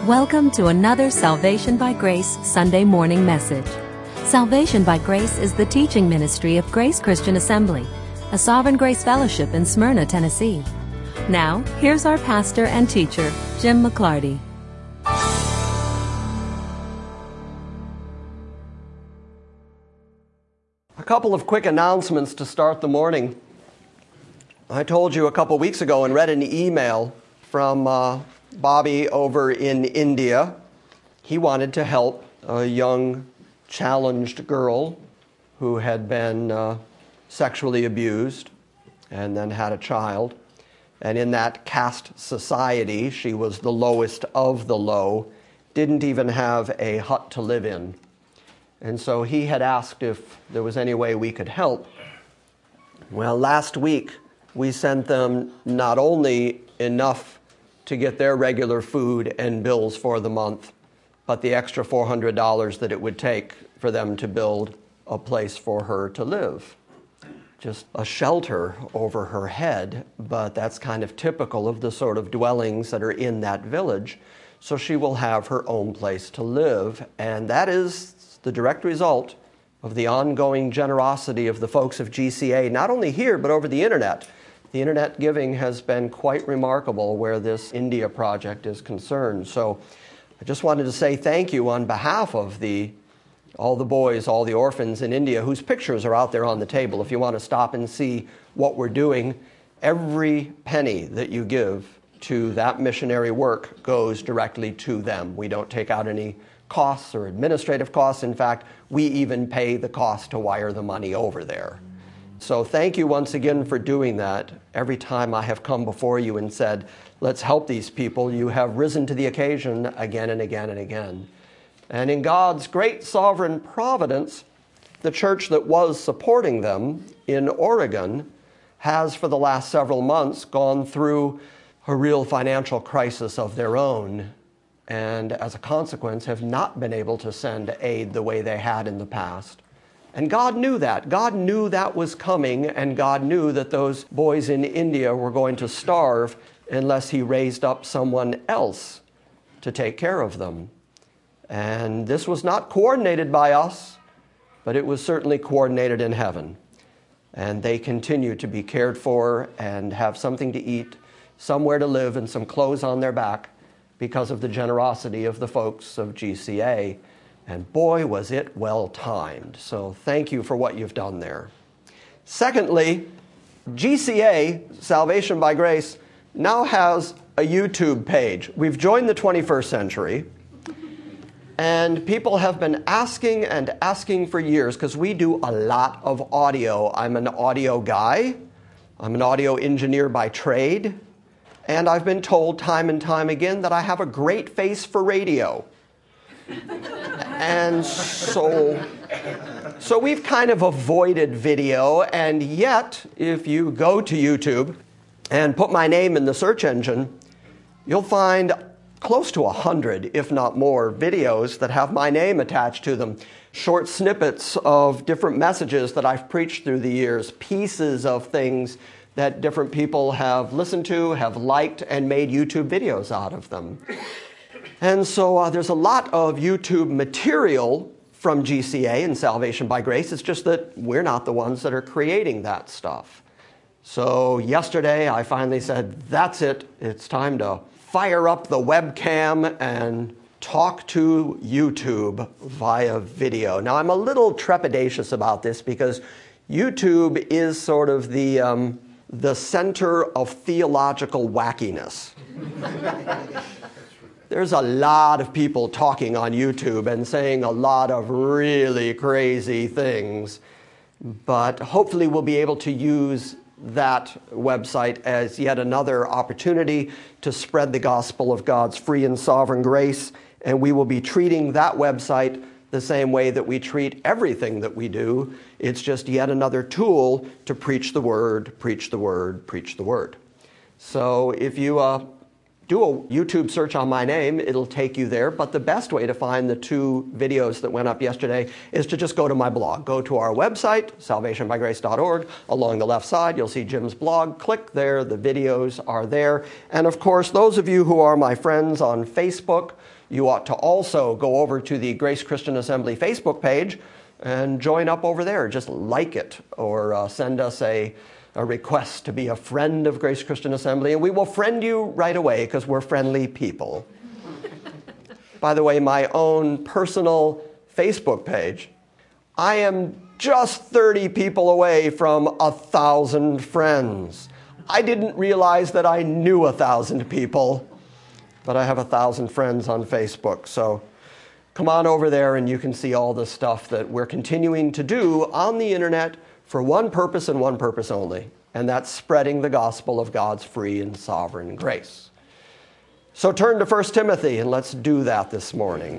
Welcome to another Salvation by Grace Sunday morning message. Salvation by Grace is the teaching ministry of Grace Christian Assembly, a Sovereign Grace Fellowship in Smyrna, Tennessee. Now, here's our pastor and teacher, Jim McClarty. A couple of quick announcements to start the morning. I told you a couple weeks ago and read an email from Bobby over in India. He wanted to help a young, challenged girl who had been sexually abused and then had a child. And in that caste society, she was the lowest of the low, didn't even have a hut to live in. And so he had asked if there was any way we could help. Well, last week, we sent them not only enough to get their regular food and bills for the month, but the extra $400 that it would take for them to build a place for her to live. Just a shelter over her head, but that's kind of typical of the sort of dwellings that are in that village. So she will have her own place to live, and that is the direct result of the ongoing generosity of the folks of GCA, not only here, but over the internet. The internet giving has been quite remarkable where this India project is concerned. So I just wanted to say thank you on behalf of all the boys, all the orphans in India, whose pictures are out there on the table. If you want to stop and see what we're doing, every penny that you give to that missionary work goes directly to them. We don't take out any costs or administrative costs. In fact, we even pay the cost to wire the money over there. So thank you once again for doing that. Every time I have come before you and said, let's help these people, you have risen to the occasion again and again and again. And in God's great sovereign providence, the church that was supporting them in Oregon has for the last several months gone through a real financial crisis of their own, and as a consequence have not been able to send aid the way they had in the past. And God knew that. God knew that was coming, and God knew that those boys in India were going to starve unless He raised up someone else to take care of them. And this was not coordinated by us, but it was certainly coordinated in heaven. And they continue to be cared for and have something to eat, somewhere to live, and some clothes on their back because of the generosity of the folks of GCA. And boy, was it well timed. So thank you for what you've done there. Secondly, GCA, Salvation by Grace, now has a YouTube page. We've joined the 21st century. And people have been asking for years, because we do a lot of audio. I'm an audio guy. I'm an audio engineer by trade. And I've been told time and time again that I have a great face for radio. And so we've kind of avoided video, and yet if you go to YouTube and put my name in the search engine, you'll find close to 100, if not more, videos that have my name attached to them. Short snippets of different messages that I've preached through the years, pieces of things that different people have listened to, have liked, and made YouTube videos out of them. And so there's a lot of YouTube material from GCA and Salvation by Grace. It's just that we're not the ones that are creating that stuff. So yesterday I finally said, that's it. It's time to fire up the webcam and talk to YouTube via video. Now I'm a little trepidatious about this because YouTube is sort of the center of theological wackiness. There's a lot of people talking on YouTube and saying a lot of really crazy things, but hopefully we'll be able to use that website as yet another opportunity to spread the gospel of God's free and sovereign grace, and we will be treating that website the same way that we treat everything that we do. It's just yet another tool to preach the word, preach the word, preach the word. So if you do a YouTube search on my name. It'll take you there. But the best way to find the 2 videos that went up yesterday is to just go to my blog. Go to our website, salvationbygrace.org. Along the left side, you'll see Jim's blog. Click there. The videos are there. And of course, those of you who are my friends on Facebook, you ought to also go over to the Grace Christian Assembly Facebook page and join up over there. Just like it, or send us a request to be a friend of Grace Christian Assembly, and we will friend you right away because we're friendly people. By the way, my own personal Facebook page, I am just 30 people away from 1,000 friends. I didn't realize that I knew 1,000 people, but I have 1,000 friends on Facebook. So come on over there and you can see all the stuff that we're continuing to do on the internet for one purpose and one purpose only, and that's spreading the gospel of God's free and sovereign grace. So turn to 1 Timothy, and let's do that this morning.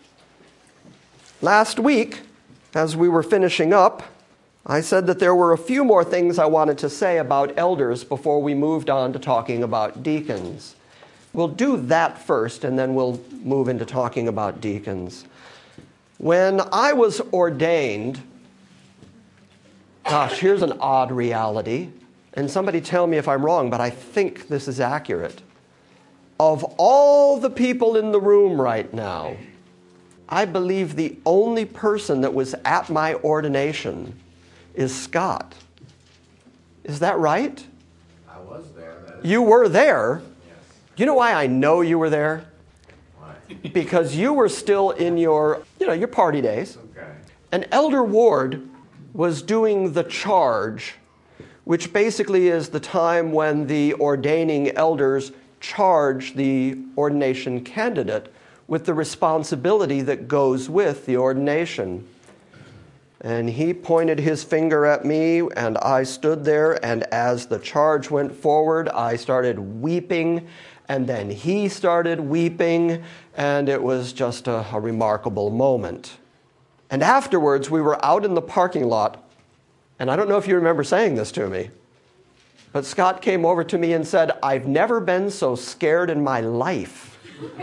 Last week, as we were finishing up, I said that there were a few more things I wanted to say about elders before we moved on to talking about deacons. We'll do that first, and then we'll move into talking about deacons. When I was ordained, gosh, here's an odd reality, and somebody tell me if I'm wrong, but I think this is accurate. Of all the people in the room right now, I believe the only person that was at my ordination is Scott. Is that right? I was there. You were there? Yes. You know why I know you were there? Why? Because you were still in your party days. Okay. And Elder Ward was doing the charge, which basically is the time when the ordaining elders charge the ordination candidate with the responsibility that goes with the ordination. And he pointed his finger at me, and I stood there, and as the charge went forward, I started weeping, and then he started weeping, and it was just a remarkable moment. And afterwards, we were out in the parking lot, and I don't know if you remember saying this to me, but Scott came over to me and said, "I've never been so scared in my life."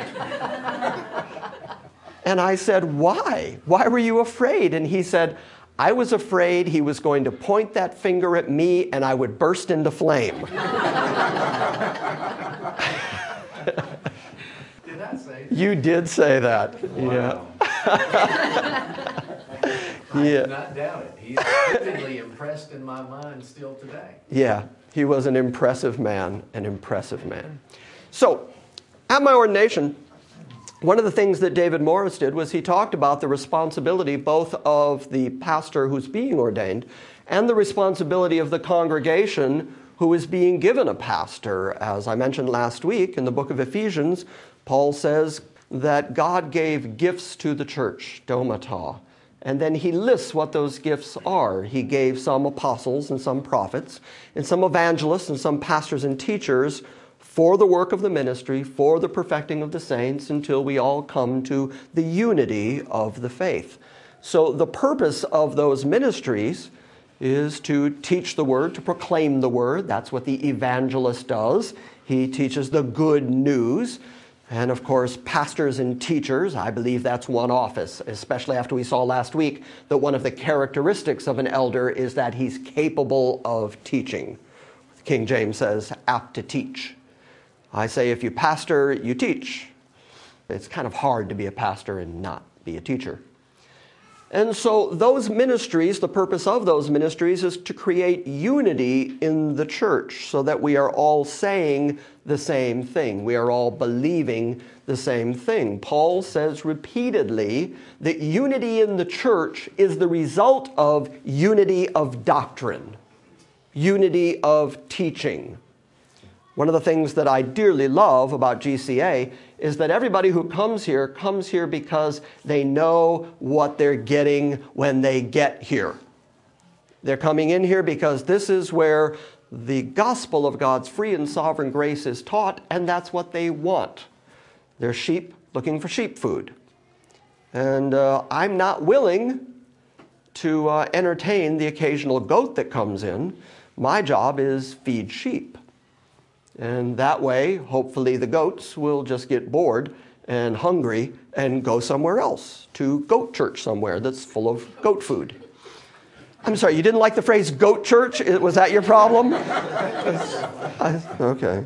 And I said, "Why? Why were you afraid?" And he said, "I was afraid he was going to point that finger at me and I would burst into flame." Did I say that? You did say that. Wow. I Yeah. do not doubt it. He's vividly impressed in my mind still today. Yeah, he was an impressive man, an impressive man. So, at my ordination, one of the things that David Morris did was he talked about the responsibility both of the pastor who's being ordained and the responsibility of the congregation who is being given a pastor. As I mentioned last week, in the book of Ephesians, Paul says that God gave gifts to the church, domata. And then he lists what those gifts are. He gave some apostles and some prophets and some evangelists and some pastors and teachers for the work of the ministry, for the perfecting of the saints, until we all come to the unity of the faith. So the purpose of those ministries is to teach the word, to proclaim the word. That's what the evangelist does. He teaches the good news. And of course, pastors and teachers, I believe that's one office, especially after we saw last week that one of the characteristics of an elder is that he's capable of teaching. King James says, apt to teach. I say if you pastor, you teach. It's kind of hard to be a pastor and not be a teacher. And so those ministries, the purpose of those ministries is to create unity in the church so that we are all saying the same thing. We are all believing the same thing. Paul says repeatedly that unity in the church is the result of unity of doctrine, unity of teaching. One of the things that I dearly love about GCA is that everybody who comes here because they know what they're getting when they get here. They're coming in here because this is where the gospel of God's free and sovereign grace is taught, and that's what they want. They're sheep looking for sheep food. And I'm not willing to entertain the occasional goat that comes in. My job is feed sheep. And that way, hopefully the goats will just get bored and hungry and go somewhere else, to goat church somewhere that's full of goat food. I'm sorry, you didn't like the phrase goat church? Was that your problem? Okay.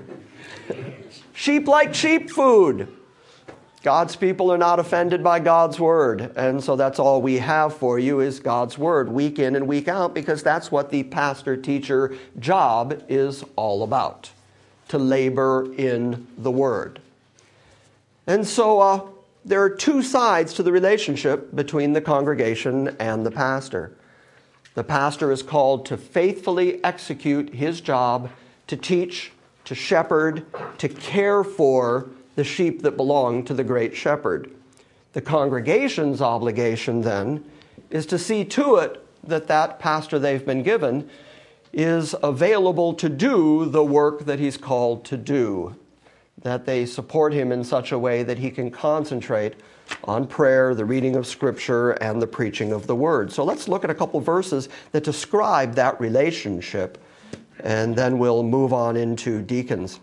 Sheep like sheep food. God's people are not offended by God's word. And so that's all we have for you is God's word week in and week out, because that's what the pastor-teacher job is all about, to labor in the word. And so there are two sides to the relationship between the congregation and the pastor. The pastor is called to faithfully execute his job, to teach, to shepherd, to care for the sheep that belong to the great shepherd. The congregation's obligation then is to see to it that that pastor they've been given is available to do the work that he's called to do, that they support him in such a way that he can concentrate on prayer, the reading of Scripture, and the preaching of the Word. So let's look at a couple verses that describe that relationship, and then we'll move on into deacons.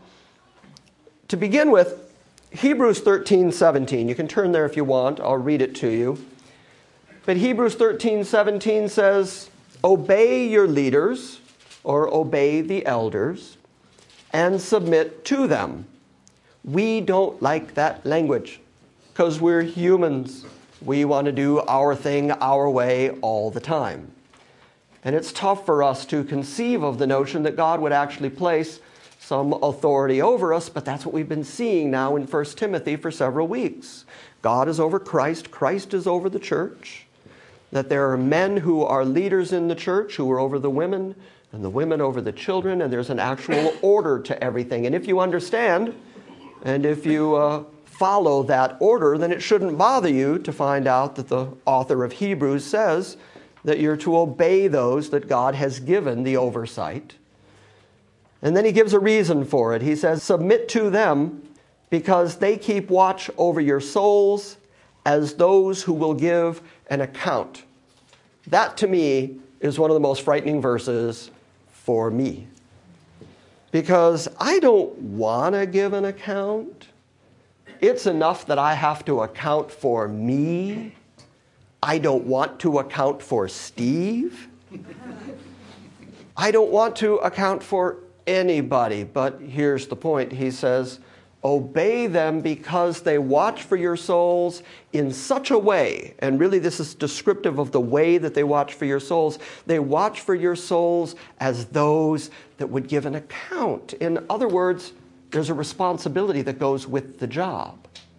To begin with, Hebrews 13:17. You can turn there if you want. I'll read it to you. But Hebrews 13:17 says, "Obey your leaders," or obey the elders, "and submit to them." We don't like that language because we're humans. We want to do our thing our way all the time. And it's tough for us to conceive of the notion that God would actually place some authority over us, but that's what we've been seeing now in 1 Timothy for several weeks. God is over Christ, Christ is over the church, that there are men who are leaders in the church who are over the women, and the women over the children, and there's an actual order to everything. And if you understand, and if you follow that order, then it shouldn't bother you to find out that the author of Hebrews says that you're to obey those that God has given the oversight. And then he gives a reason for it. He says, submit to them because they keep watch over your souls as those who will give an account. That to me is one of the most frightening verses for me. Because I don't want to give an account. It's enough that I have to account for me. I don't want to account for Steve. I don't want to account for anybody. But here's the point. He says, obey them because they watch for your souls in such a way, and really this is descriptive of the way that they watch for your souls. They watch for your souls as those that would give an account. In other words, there's a responsibility that goes with the job.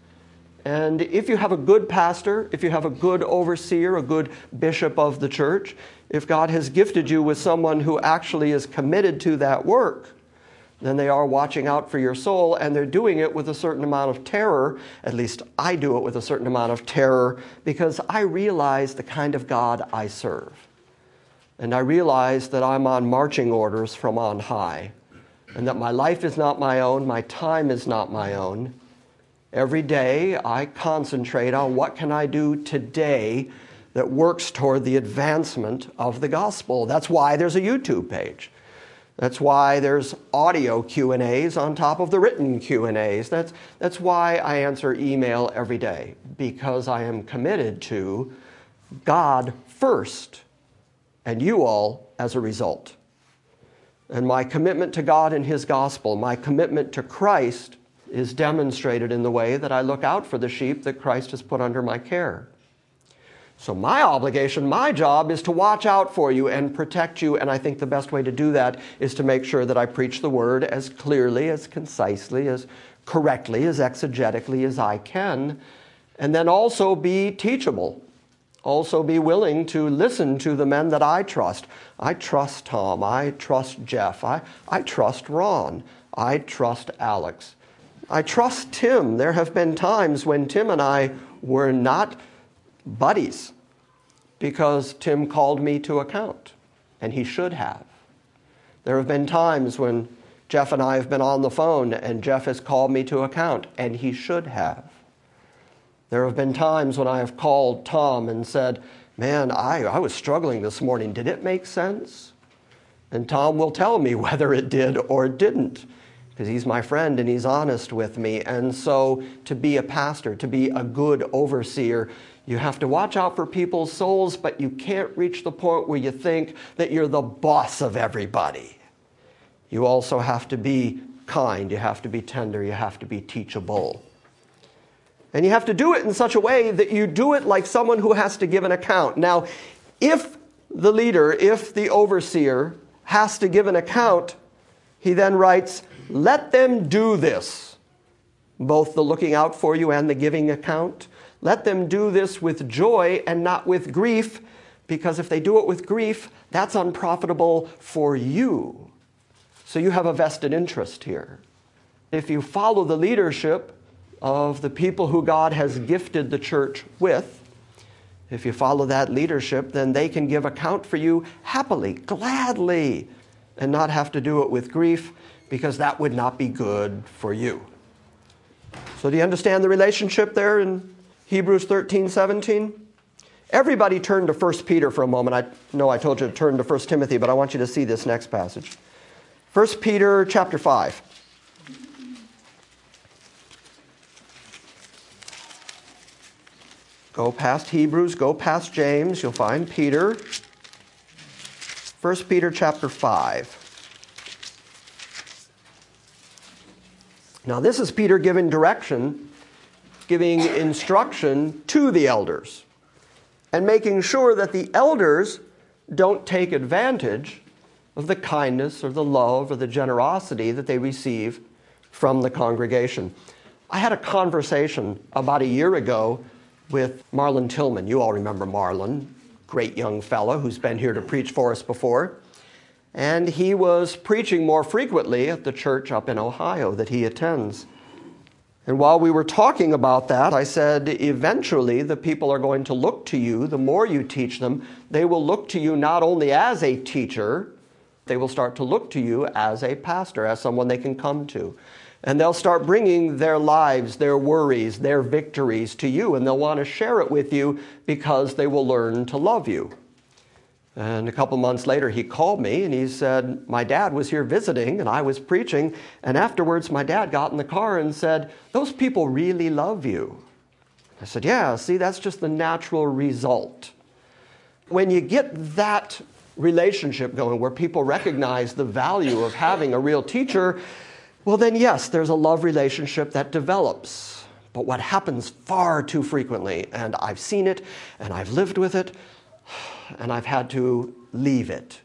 And if you have a good pastor, if you have a good overseer, a good bishop of the church, if God has gifted you with someone who actually is committed to that work, then they are watching out for your soul, and they're doing it with a certain amount of terror. At least I do it with a certain amount of terror, because I realize the kind of God I serve. And I realize that I'm on marching orders from on high, and that my life is not my own, my time is not my own. Every day I concentrate on what can I do today that works toward the advancement of the gospel. That's why there's a YouTube page. That's why there's audio Q&As on top of the written Q&As. That's why I answer email every day, because I am committed to God first and you all as a result. And my commitment to God and His gospel, my commitment to Christ, is demonstrated in the way that I look out for the sheep that Christ has put under my care. So my obligation, my job, is to watch out for you and protect you, and I think the best way to do that is to make sure that I preach the word as clearly, as concisely, as correctly, as exegetically as I can, and then also be teachable. Also be willing to listen to the men that I trust. I trust Tom. I trust Jeff. I trust Ron. I trust Alex. I trust Tim. There have been times when Tim and I were not buddies because Tim called me to account, and he should have. There have been times when Jeff and I have been on the phone and Jeff has called me to account, and he should have. There have been times when I have called Tom and said, man, I was struggling this morning. Did it make sense? And Tom will tell me whether it did or didn't, because he's my friend and he's honest with me. And so to be a pastor, to be a good overseer, you have to watch out for people's souls, but you can't reach the point where you think that you're the boss of everybody. You also have to be kind, you have to be tender, you have to be teachable. And you have to do it in such a way that you do it like someone who has to give an account. Now, if the leader, if the overseer has to give an account, he then writes, let them do this, both the looking out for you and the giving account. Let them do this with joy and not with grief, because if they do it with grief, that's unprofitable for you. So you have a vested interest here. If you follow the leadership of the people who God has gifted the church with, if you follow that leadership, then they can give account for you happily, gladly, and not have to do it with grief, because that would not be good for you. So do you understand the relationship there in Hebrews 13:17? Everybody turn to 1 Peter for a moment. I know I told you to turn to 1 Timothy, but I want you to see this next passage. 1 Peter chapter 5. Go past Hebrews, go past James, you'll find Peter. 1 Peter chapter 5. Now this is Peter giving direction, giving instruction to the elders, and making sure that the elders don't take advantage of the kindness or the love or the generosity that they receive from the congregation. I had a conversation about a year ago with Marlon Tillman. You all remember Marlon, great young fellow who's been here to preach for us before. And he was preaching more frequently at the church up in Ohio that he attends. And while we were talking about that, I said, eventually the people are going to look to you. The more you teach them, they will look to you not only as a teacher, they will start to look to you as a pastor, as someone they can come to. And they'll start bringing their lives, their worries, their victories to you, and they'll want to share it with you because they will learn to love you. And a couple months later, he called me and he said, my dad was here visiting and I was preaching, and afterwards my dad got in the car and said, those people really love you. I said, yeah, see, that's just the natural result. When you get that relationship going where people recognize the value of having a real teacher, well then yes, there's a love relationship that develops. But what happens far too frequently, and I've seen it, and I've lived with it, and I've had to leave it,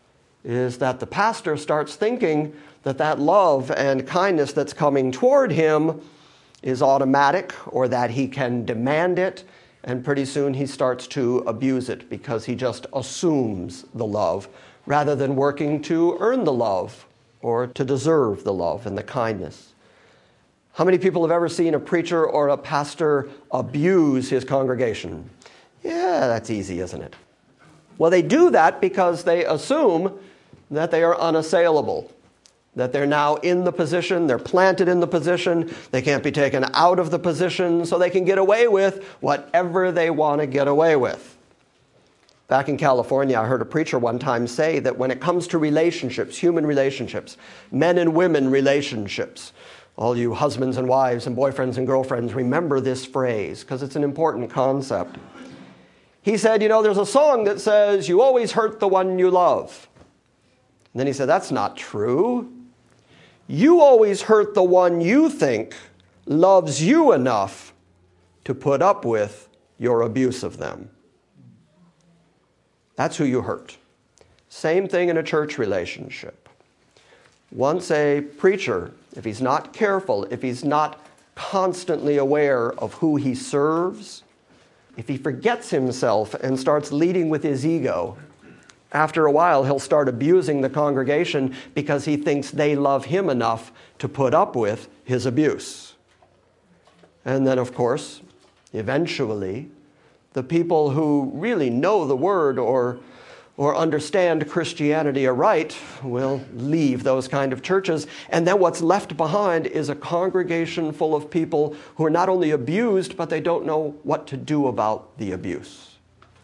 is that the pastor starts thinking that that love and kindness that's coming toward him is automatic, or that he can demand it, and pretty soon he starts to abuse it because he just assumes the love rather than working to earn the love or to deserve the love and the kindness. How many people have ever seen a preacher or a pastor abuse his congregation? Yeah, that's easy, isn't it? Well, they do that because they assume that they are unassailable, that they're now in the position, they're planted in the position, they can't be taken out of the position, so they can get away with whatever they want to get away with. Back in California, I heard a preacher one time say that when it comes to relationships, human relationships, men and women relationships, all you husbands and wives and boyfriends and girlfriends, remember this phrase because it's an important concept. He said, you know, there's a song that says, you always hurt the one you love. And then he said, that's not true. You always hurt the one you think loves you enough to put up with your abuse of them. That's who you hurt. Same thing in a church relationship. Once a preacher, if he's not careful, if he's not constantly aware of who he serves, if he forgets himself and starts leading with his ego, after a while he'll start abusing the congregation because he thinks they love him enough to put up with his abuse. And then, of course, eventually, the people who really know the Word or understand Christianity aright will leave those kind of churches. And then what's left behind is a congregation full of people who are not only abused, but they don't know what to do about the abuse.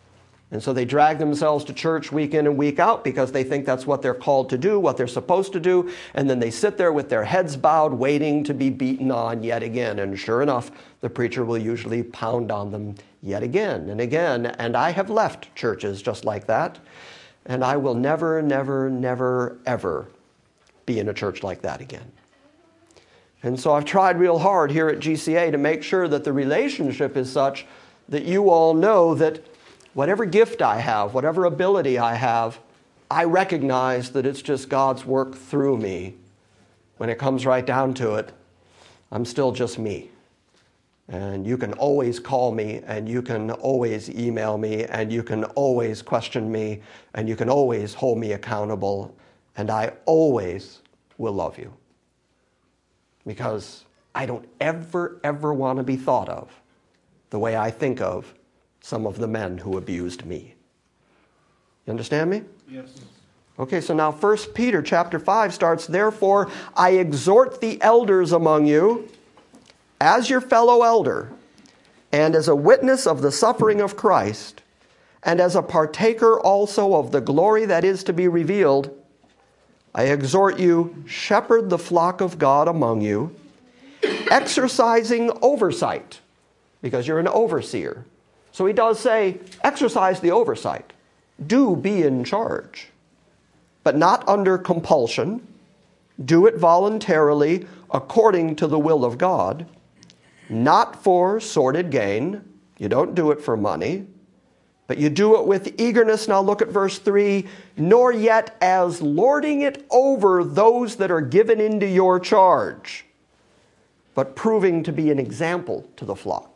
And so they drag themselves to church week in and week out because they think that's what they're called to do, what they're supposed to do. And then they sit there with their heads bowed, waiting to be beaten on yet again. And sure enough, the preacher will usually pound on them yet again and again. And I have left churches just like that. And I will never, never, never, ever be in a church like that again. And so I've tried real hard here at GCA to make sure that the relationship is such that you all know that whatever gift I have, whatever ability I have, I recognize that it's just God's work through me. When it comes right down to it, I'm still just me. And you can always call me, and you can always email me, and you can always question me, and you can always hold me accountable, and I always will love you. Because I don't ever want to be thought of the way I think of some of the men who abused me. You understand me? Yes. Okay, so now 1 Peter chapter 5 starts, "Therefore I exhort the elders among you, as your fellow elder, and as a witness of the suffering of Christ, and as a partaker also of the glory that is to be revealed, I exhort you, shepherd the flock of God among you, exercising oversight," because you're an overseer. So he does say, exercise the oversight. Do be in charge, but not under compulsion. Do it voluntarily according to the will of God, not for sordid gain. You don't do it for money, but you do it with eagerness. Now look at verse 3. "Nor yet as lording it over those that are given into your charge, but proving to be an example to the flock."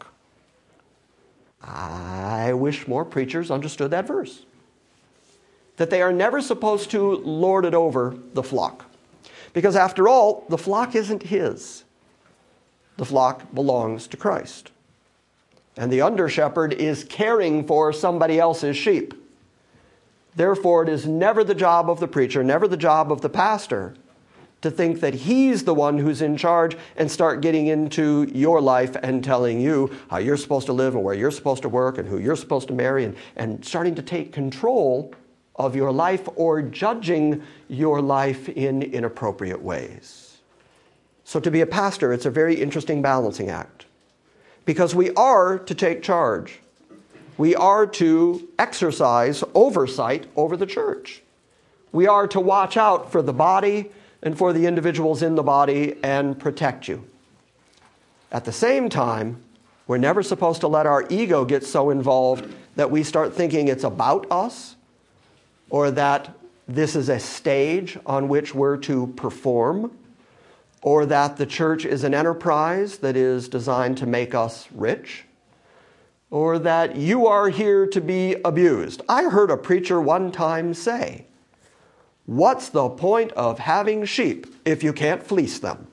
I wish more preachers understood that verse. That they are never supposed to lord it over the flock. Because after all, the flock isn't his. The flock belongs to Christ. And the under-shepherd is caring for somebody else's sheep. Therefore, it is never the job of the preacher, never the job of the pastor, to think that he's the one who's in charge and start getting into your life and telling you how you're supposed to live and where you're supposed to work and who you're supposed to marry, and starting to take control of your life or judging your life in inappropriate ways. So to be a pastor, it's a very interesting balancing act, because we are to take charge. We are to exercise oversight over the church. We are to watch out for the body and for the individuals in the body and protect you. At the same time, we're never supposed to let our ego get so involved that we start thinking it's about us, or that this is a stage on which we're to perform, or that the church is an enterprise that is designed to make us rich, or that you are here to be abused. I heard a preacher one time say, "What's the point of having sheep if you can't fleece them?"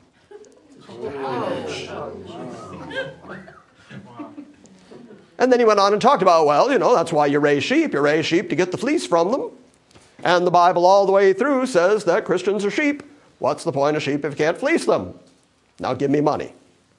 And then he went on and talked about, well, that's why you raise sheep. You raise sheep to get the fleece from them. And the Bible all the way through says that Christians are sheep. What's the point of sheep if you can't fleece them? Now give me money.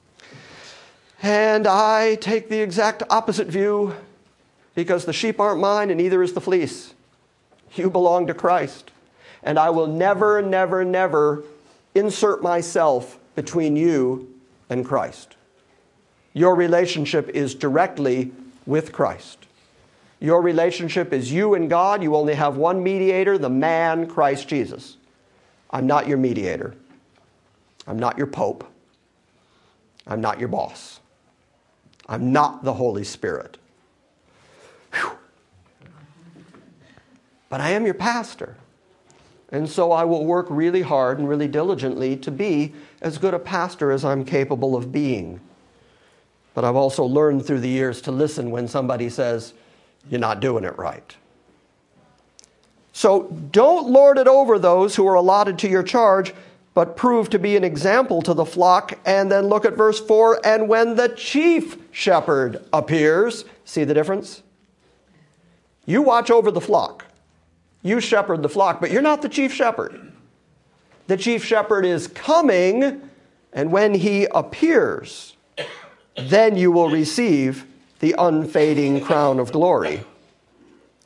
And I take the exact opposite view, because the sheep aren't mine and neither is the fleece. You belong to Christ. And I will never, never, never insert myself between you and Christ. Your relationship is directly with Christ. Your relationship is you and God. You only have one mediator, the man, Christ Jesus. I'm not your mediator. I'm not your pope. I'm not your boss. I'm not the Holy Spirit. Whew. But I am your pastor. And so I will work really hard and really diligently to be as good a pastor as I'm capable of being. But I've also learned through the years to listen when somebody says, "You're not doing it right." So don't lord it over those who are allotted to your charge, but prove to be an example to the flock. And then look at verse 4, "And when the chief shepherd appears," see the difference? You watch over the flock. You shepherd the flock, but you're not the chief shepherd. The chief shepherd is coming, and when he appears, then you will receive the unfading crown of glory.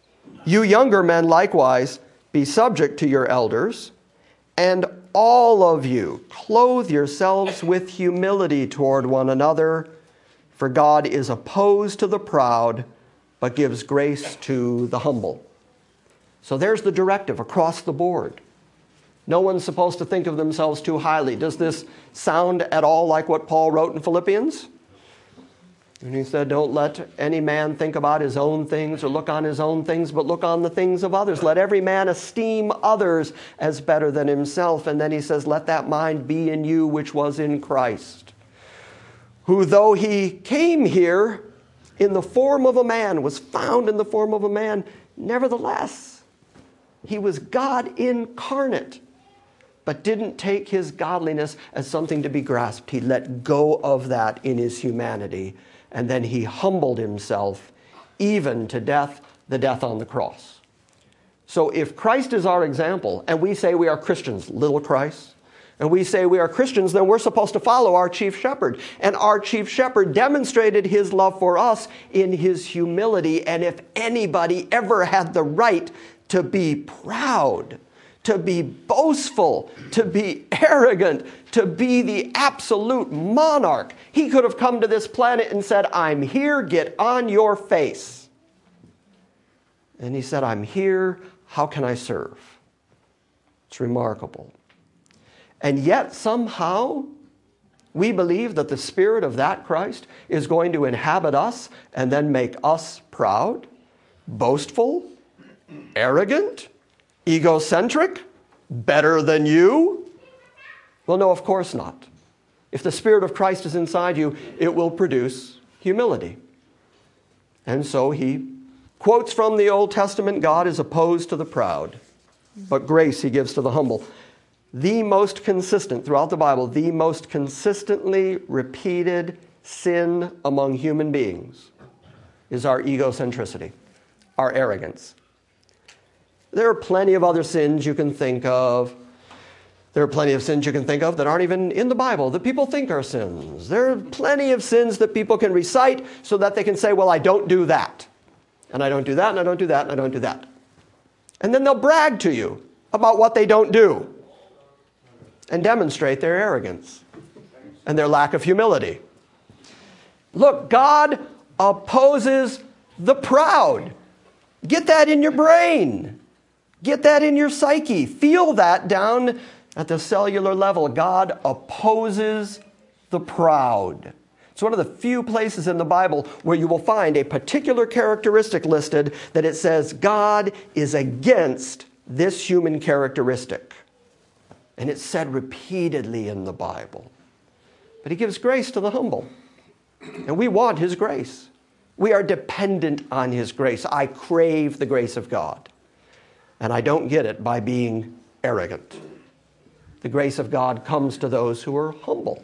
You younger men likewise, be subject to your elders, and all of you clothe yourselves with humility toward one another, for God is opposed to the proud, but gives grace to the humble. So there's the directive across the board. No one's supposed to think of themselves too highly. Does this sound at all like what Paul wrote in Philippians? And he said, don't let any man think about his own things or look on his own things, but look on the things of others. Let every man esteem others as better than himself. And then he says, let that mind be in you which was in Christ, who though he came here in the form of a man, was found in the form of a man, nevertheless, he was God incarnate, but didn't take his godliness as something to be grasped. He let go of that in his humanity, and then he humbled himself even to death, the death on the cross. So if Christ is our example, and we say we are Christians, little Christ, and we say we are Christians, then we're supposed to follow our chief shepherd. And our chief shepherd demonstrated his love for us in his humility. And if anybody ever had the right to be proud, to be boastful, to be arrogant, to be the absolute monarch, he could have come to this planet and said, I'm here, get on your face. And he said, I'm here, how can I serve? It's remarkable. And yet somehow we believe that the spirit of that Christ is going to inhabit us and then make us proud, boastful, arrogant, egocentric, better than you? Well, no, of course not. If the Spirit of Christ is inside you, it will produce humility. And so he quotes from the Old Testament, God is opposed to the proud, but grace he gives to the humble. The most consistent, throughout the Bible, the most consistently repeated sin among human beings is our egocentricity, our arrogance. There are plenty of other sins you can think of. There are plenty of sins you can think of that aren't even in the Bible that people think are sins. There are plenty of sins that people can recite so that they can say, well, I don't do that. And I don't do that, and I don't do that, and I don't do that. And then they'll brag to you about what they don't do and demonstrate their arrogance and their lack of humility. Look, God opposes the proud. Get that in your brain. Get that in your psyche. Feel that down at the cellular level. God opposes the proud. It's one of the few places in the Bible where you will find a particular characteristic listed that it says God is against this human characteristic. And it's said repeatedly in the Bible. But he gives grace to the humble. And we want his grace. We are dependent on his grace. I crave the grace of God. And I don't get it by being arrogant. The grace of God comes to those who are humble.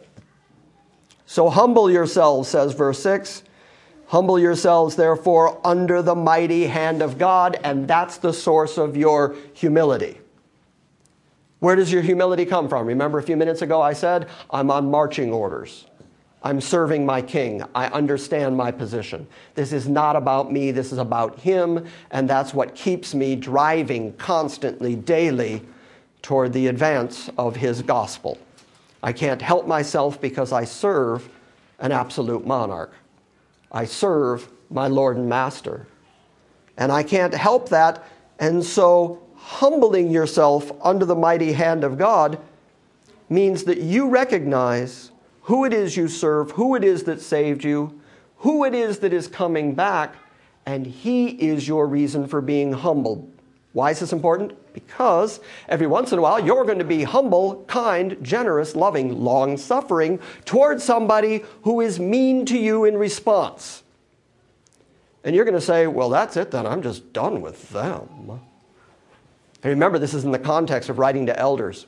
So humble yourselves, says verse 6. Humble yourselves, therefore, under the mighty hand of God, and that's the source of your humility. Where does your humility come from? Remember a few minutes ago I said, I'm on marching orders. I'm serving my king. I understand my position. This is not about me. This is about him. And that's what keeps me driving constantly, daily, toward the advance of his gospel. I can't help myself because I serve an absolute monarch. I serve my Lord and Master. And I can't help that. And so humbling yourself under the mighty hand of God means that you recognize who it is you serve, who it is that saved you, who it is that is coming back, and he is your reason for being humbled. Why is this important? Because every once in a while you're going to be humble, kind, generous, loving, long-suffering towards somebody who is mean to you in response. And you're going to say, well, that's it then, I'm just done with them. And remember, this is in the context of writing to elders.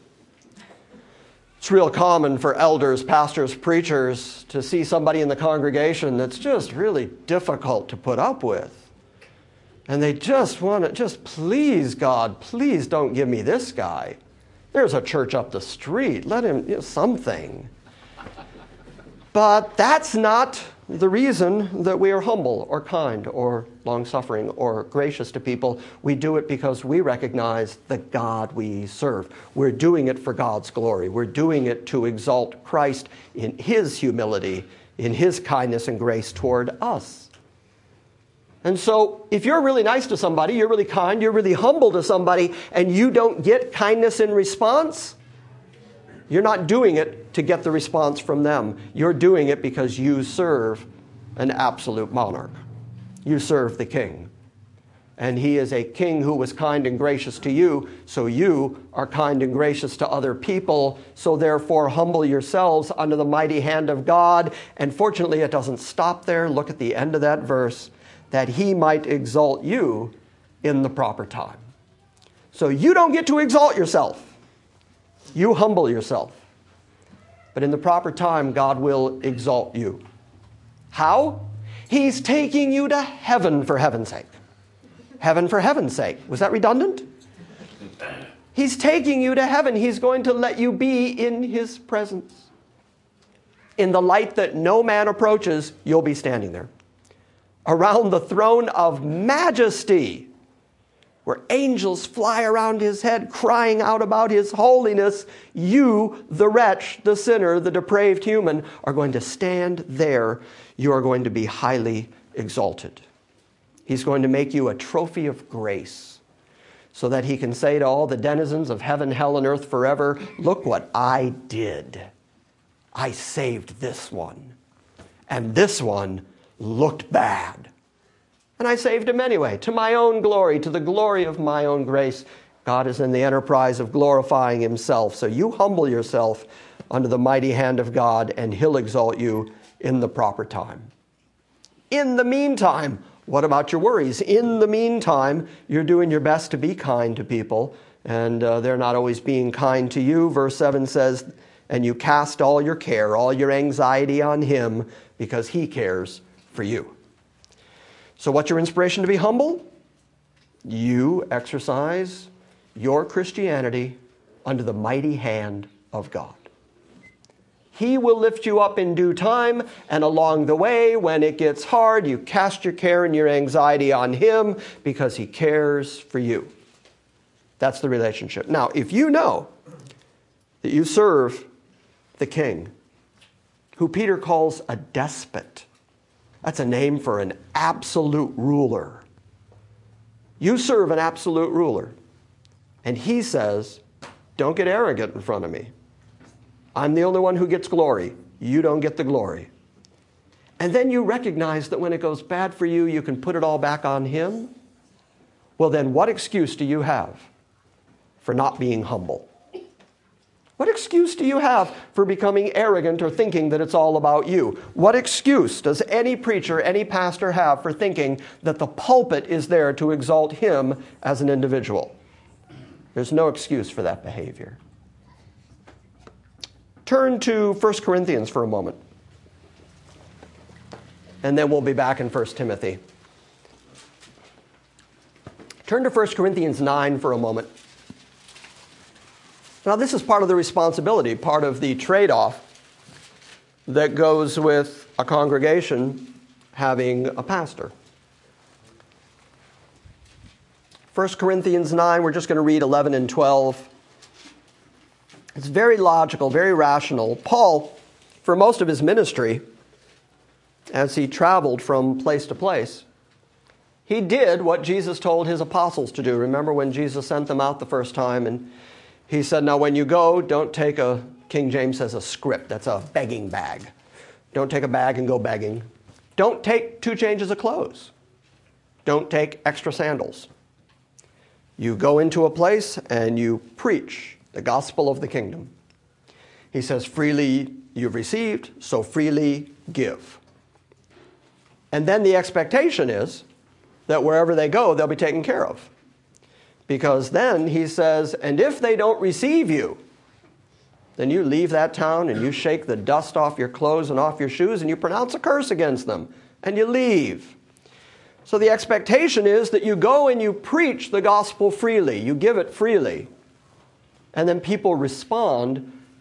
It's real common for elders, pastors, preachers to see somebody in the congregation that's just really difficult to put up with. And they just want to, please, God, please don't give me this guy. There's a church up the street. Let him, something. But that's not the reason that we are humble or kind or long-suffering or gracious to people. We do it because we recognize the God we serve. We're doing it for God's glory. We're doing it to exalt Christ in His humility, in His kindness and grace toward us. And so if you're really nice to somebody, you're really kind, you're really humble to somebody, and you don't get kindness in response, you're not doing it to get the response from them. You're doing it because you serve an absolute monarch. You serve the king. And he is a king who was kind and gracious to you, so you are kind and gracious to other people. So therefore, humble yourselves under the mighty hand of God. And fortunately, it doesn't stop there. Look at the end of that verse, that he might exalt you in the proper time. So you don't get to exalt yourself. You humble yourself. But in the proper time, God will exalt you. How? He's taking you to heaven for heaven's sake. Heaven for heaven's sake. Was that redundant? He's taking you to heaven. He's going to let you be in His presence. In the light that no man approaches, you'll be standing there. Around the throne of majesty, where angels fly around His head crying out about His holiness, you, the wretch, the sinner, the depraved human, are going to stand there. You are going to be highly exalted. He's going to make you a trophy of grace so that He can say to all the denizens of heaven, hell, and earth forever, look what I did. I saved this one. And this one looked bad. And I saved him anyway, to my own glory, to the glory of my own grace. God is in the enterprise of glorifying Himself. So you humble yourself under the mighty hand of God, and He'll exalt you in the proper time. In the meantime, what about your worries? In the meantime, you're doing your best to be kind to people, and they're not always being kind to you. Verse 7 says, and you cast all your care, all your anxiety on Him, because He cares for you. So what's your inspiration to be humble? You exercise your Christianity under the mighty hand of God. He will lift you up in due time, and along the way, when it gets hard, you cast your care and your anxiety on Him because He cares for you. That's the relationship. Now, if you know that you serve the King, who Peter calls a despot, that's a name for an absolute ruler. You serve an absolute ruler. And He says, don't get arrogant in front of me. I'm the only one who gets glory. You don't get the glory. And then you recognize that when it goes bad for you, you can put it all back on Him. Well, then what excuse do you have for not being humble? What excuse do you have for becoming arrogant or thinking that it's all about you? What excuse does any preacher, any pastor have for thinking that the pulpit is there to exalt him as an individual? There's no excuse for that behavior. Turn to 1 Corinthians for a moment. And then we'll be back in 1 Timothy. Turn to 1 Corinthians 9 for a moment. Now, this is part of the responsibility, part of the trade-off that goes with a congregation having a pastor. 1 Corinthians 9, we're just going to read 11 and 12. It's very logical, very rational. Paul, for most of his ministry, as he traveled from place to place, he did what Jesus told his apostles to do. Remember when Jesus sent them out the first time, and He said, now when you go, don't take King James says a script. That's a begging bag. Don't take a bag and go begging. Don't take 2 changes of clothes. Don't take extra sandals. You go into a place and you preach the gospel of the kingdom. He says, freely you've received, so freely give. And then the expectation is that wherever they go, they'll be taken care of. Because then he says, and if they don't receive you, then you leave that town and you shake the dust off your clothes and off your shoes and you pronounce a curse against them and you leave. So the expectation is that you go and you preach the gospel freely. You give it freely. And then people respond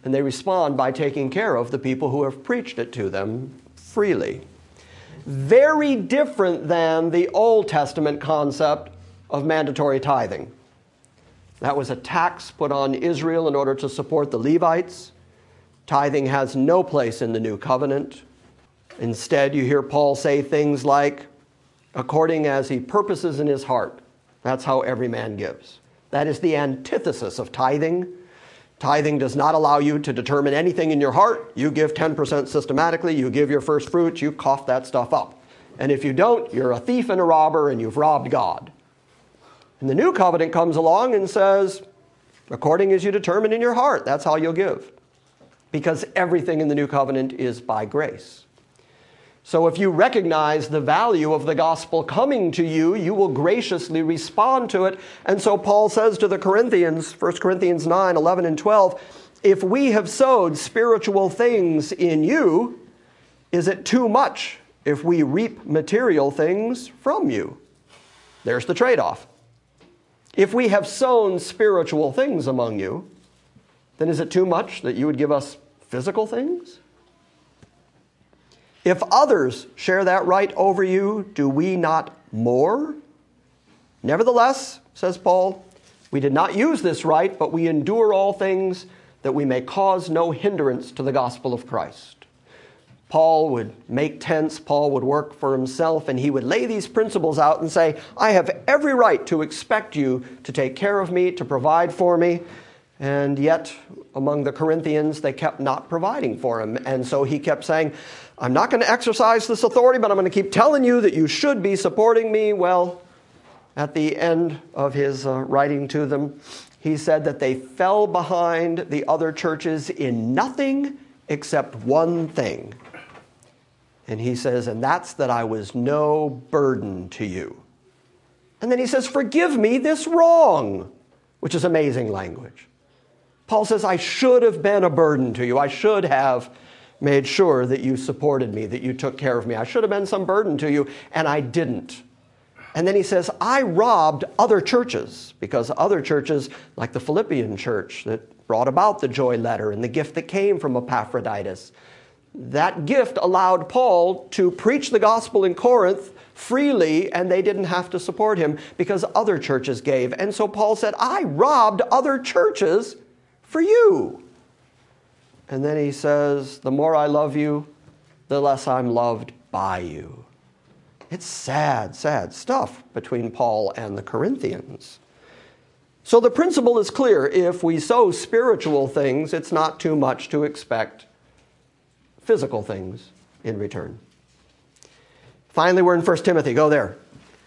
And they respond by taking care of the people who have preached it to them freely. Very different than the Old Testament concept of mandatory tithing. That was a tax put on Israel in order to support the Levites. Tithing has no place in the New Covenant. Instead, you hear Paul say things like, according as he purposes in his heart. That's how every man gives. That is the antithesis of tithing. Tithing does not allow you to determine anything in your heart. You give 10% systematically. You give your first fruits. You cough that stuff up. And if you don't, you're a thief and a robber, and you've robbed God. And the New Covenant comes along and says, according as you determine in your heart, that's how you'll give. Because everything in the New Covenant is by grace. So if you recognize the value of the gospel coming to you, you will graciously respond to it. And so Paul says to the Corinthians, 1 Corinthians 9, 11, and 12, if we have sowed spiritual things in you, is it too much if we reap material things from you? There's the trade-off. If we have sown spiritual things among you, then is it too much that you would give us physical things? If others share that right over you, do we not more? Nevertheless, says Paul, we did not use this right, but we endure all things that we may cause no hindrance to the gospel of Christ. Paul would make tents, Paul would work for himself, and he would lay these principles out and say, I have every right to expect you to take care of me, to provide for me. And yet, among the Corinthians, they kept not providing for him. And so he kept saying, I'm not going to exercise this authority, but I'm going to keep telling you that you should be supporting me. Well, at the end of his writing to them, he said that they fell behind the other churches in nothing except one thing. And he says, and that's that I was no burden to you. And then he says, forgive me this wrong, which is amazing language. Paul says, I should have been a burden to you. I should have made sure that you supported me, that you took care of me. I should have been some burden to you, and I didn't. And then he says, I robbed other churches, because other churches, like the Philippian church that brought about the joy letter and the gift that came from Epaphroditus, that gift allowed Paul to preach the gospel in Corinth freely, and they didn't have to support him because other churches gave. And so Paul said, I robbed other churches for you. And then he says, the more I love you, the less I'm loved by you. It's sad, sad stuff between Paul and the Corinthians. So the principle is clear. If we sow spiritual things, it's not too much to expect physical things in return. Finally, we're in 1 Timothy. Go there.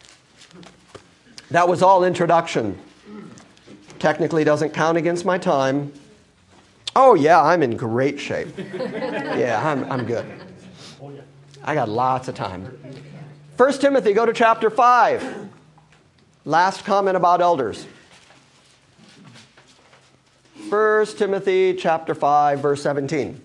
That was all introduction. Technically doesn't count against my time. Oh, yeah, I'm in great shape. Yeah, I'm good. I got lots of time. 1 Timothy, go to chapter 5. Last comment about elders. 1 Timothy chapter 5, verse 17.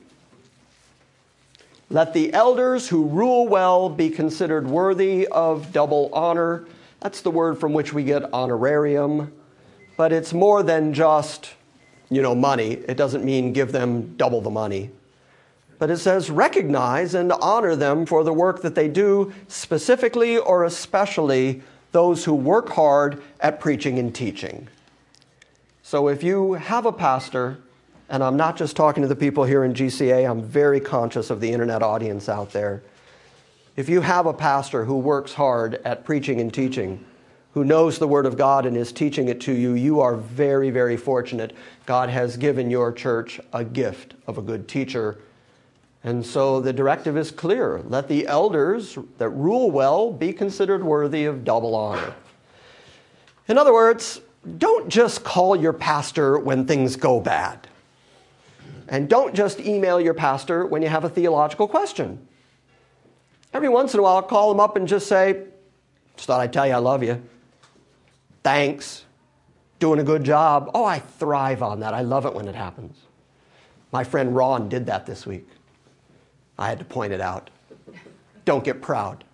Let the elders who rule well be considered worthy of double honor. That's the word from which we get honorarium. But it's more than just, money. It doesn't mean give them double the money. But it says recognize and honor them for the work that they do, specifically or especially those who work hard at preaching and teaching. So if you have a pastor, and I'm not just talking to the people here in GCA, I'm very conscious of the internet audience out there. If you have a pastor who works hard at preaching and teaching, who knows the Word of God and is teaching it to you, you are very, very fortunate. God has given your church a gift of a good teacher. And so the directive is clear. Let the elders that rule well be considered worthy of double honor. In other words, don't just call your pastor when things go bad. And don't just email your pastor when you have a theological question. Every once in a while, call them up and just say, just thought I'd tell you I love you. Thanks. Doing a good job. Oh, I thrive on that. I love it when it happens. My friend Ron did that this week. I had to point it out. Don't get proud.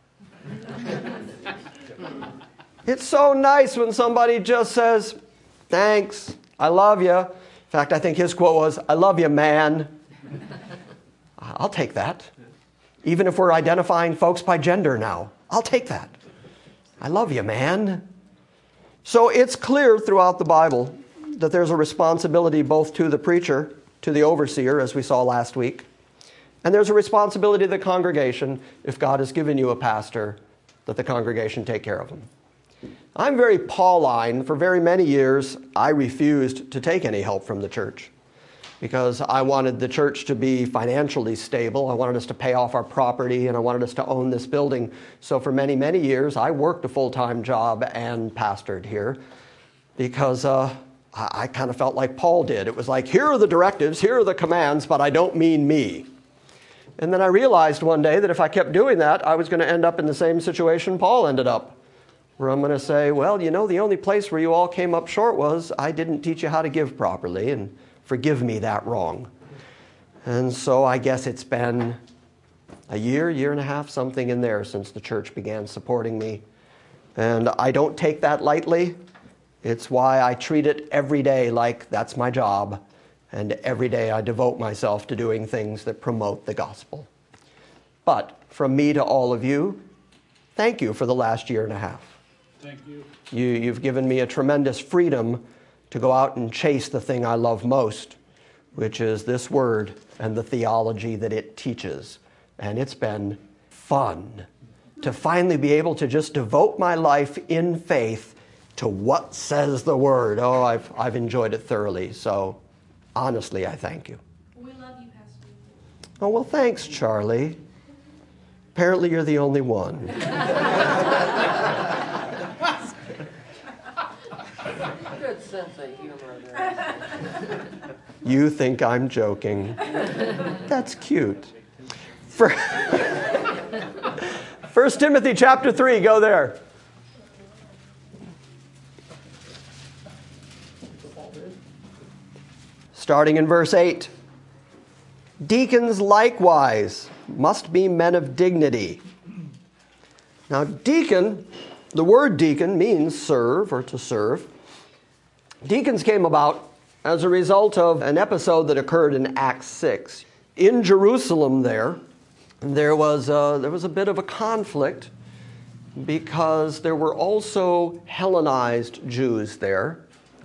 It's so nice when somebody just says, thanks, I love you. In fact, I think his quote was, "I love you, man." I'll take that. Even if we're identifying folks by gender now, I'll take that. I love you, man. So it's clear throughout the Bible that there's a responsibility both to the preacher, to the overseer, as we saw last week, and there's a responsibility to the congregation, if God has given you a pastor, that the congregation take care of him. I'm very Pauline. For very many years, I refused to take any help from the church because I wanted the church to be financially stable. I wanted us to pay off our property, and I wanted us to own this building. So for many, many years, I worked a full-time job and pastored here because I kind of felt like Paul did. It was like, here are the directives, here are the commands, but I don't mean me. And then I realized one day that if I kept doing that, I was going to end up in the same situation Paul ended up, where I'm going to say, well, you know, the only place where you all came up short was I didn't teach you how to give properly, and forgive me that wrong. And so I guess it's been a year and a half, something in there, since the church began supporting me. And I don't take that lightly. It's why I treat it every day like that's my job. And every day I devote myself to doing things that promote the gospel. But from me to all of you, thank you for the last year and a half. Thank you. You've given me a tremendous freedom to go out and chase the thing I love most, which is this word and the theology that it teaches. And it's been fun to finally be able to just devote my life in faith to what says the word. Oh, I've enjoyed it thoroughly. So honestly, I thank you. We love you, Pastor. Oh, well, thanks, Charlie. Apparently you're the only one. Good sense of humor there. You think I'm joking. That's cute. 1 Timothy chapter 3, go there. Starting in verse 8. Deacons likewise must be men of dignity. Now, deacon, the word deacon means serve or to serve. Deacons came about as a result of an episode that occurred in Acts 6. In Jerusalem there was a bit of a conflict because there were also Hellenized Jews there,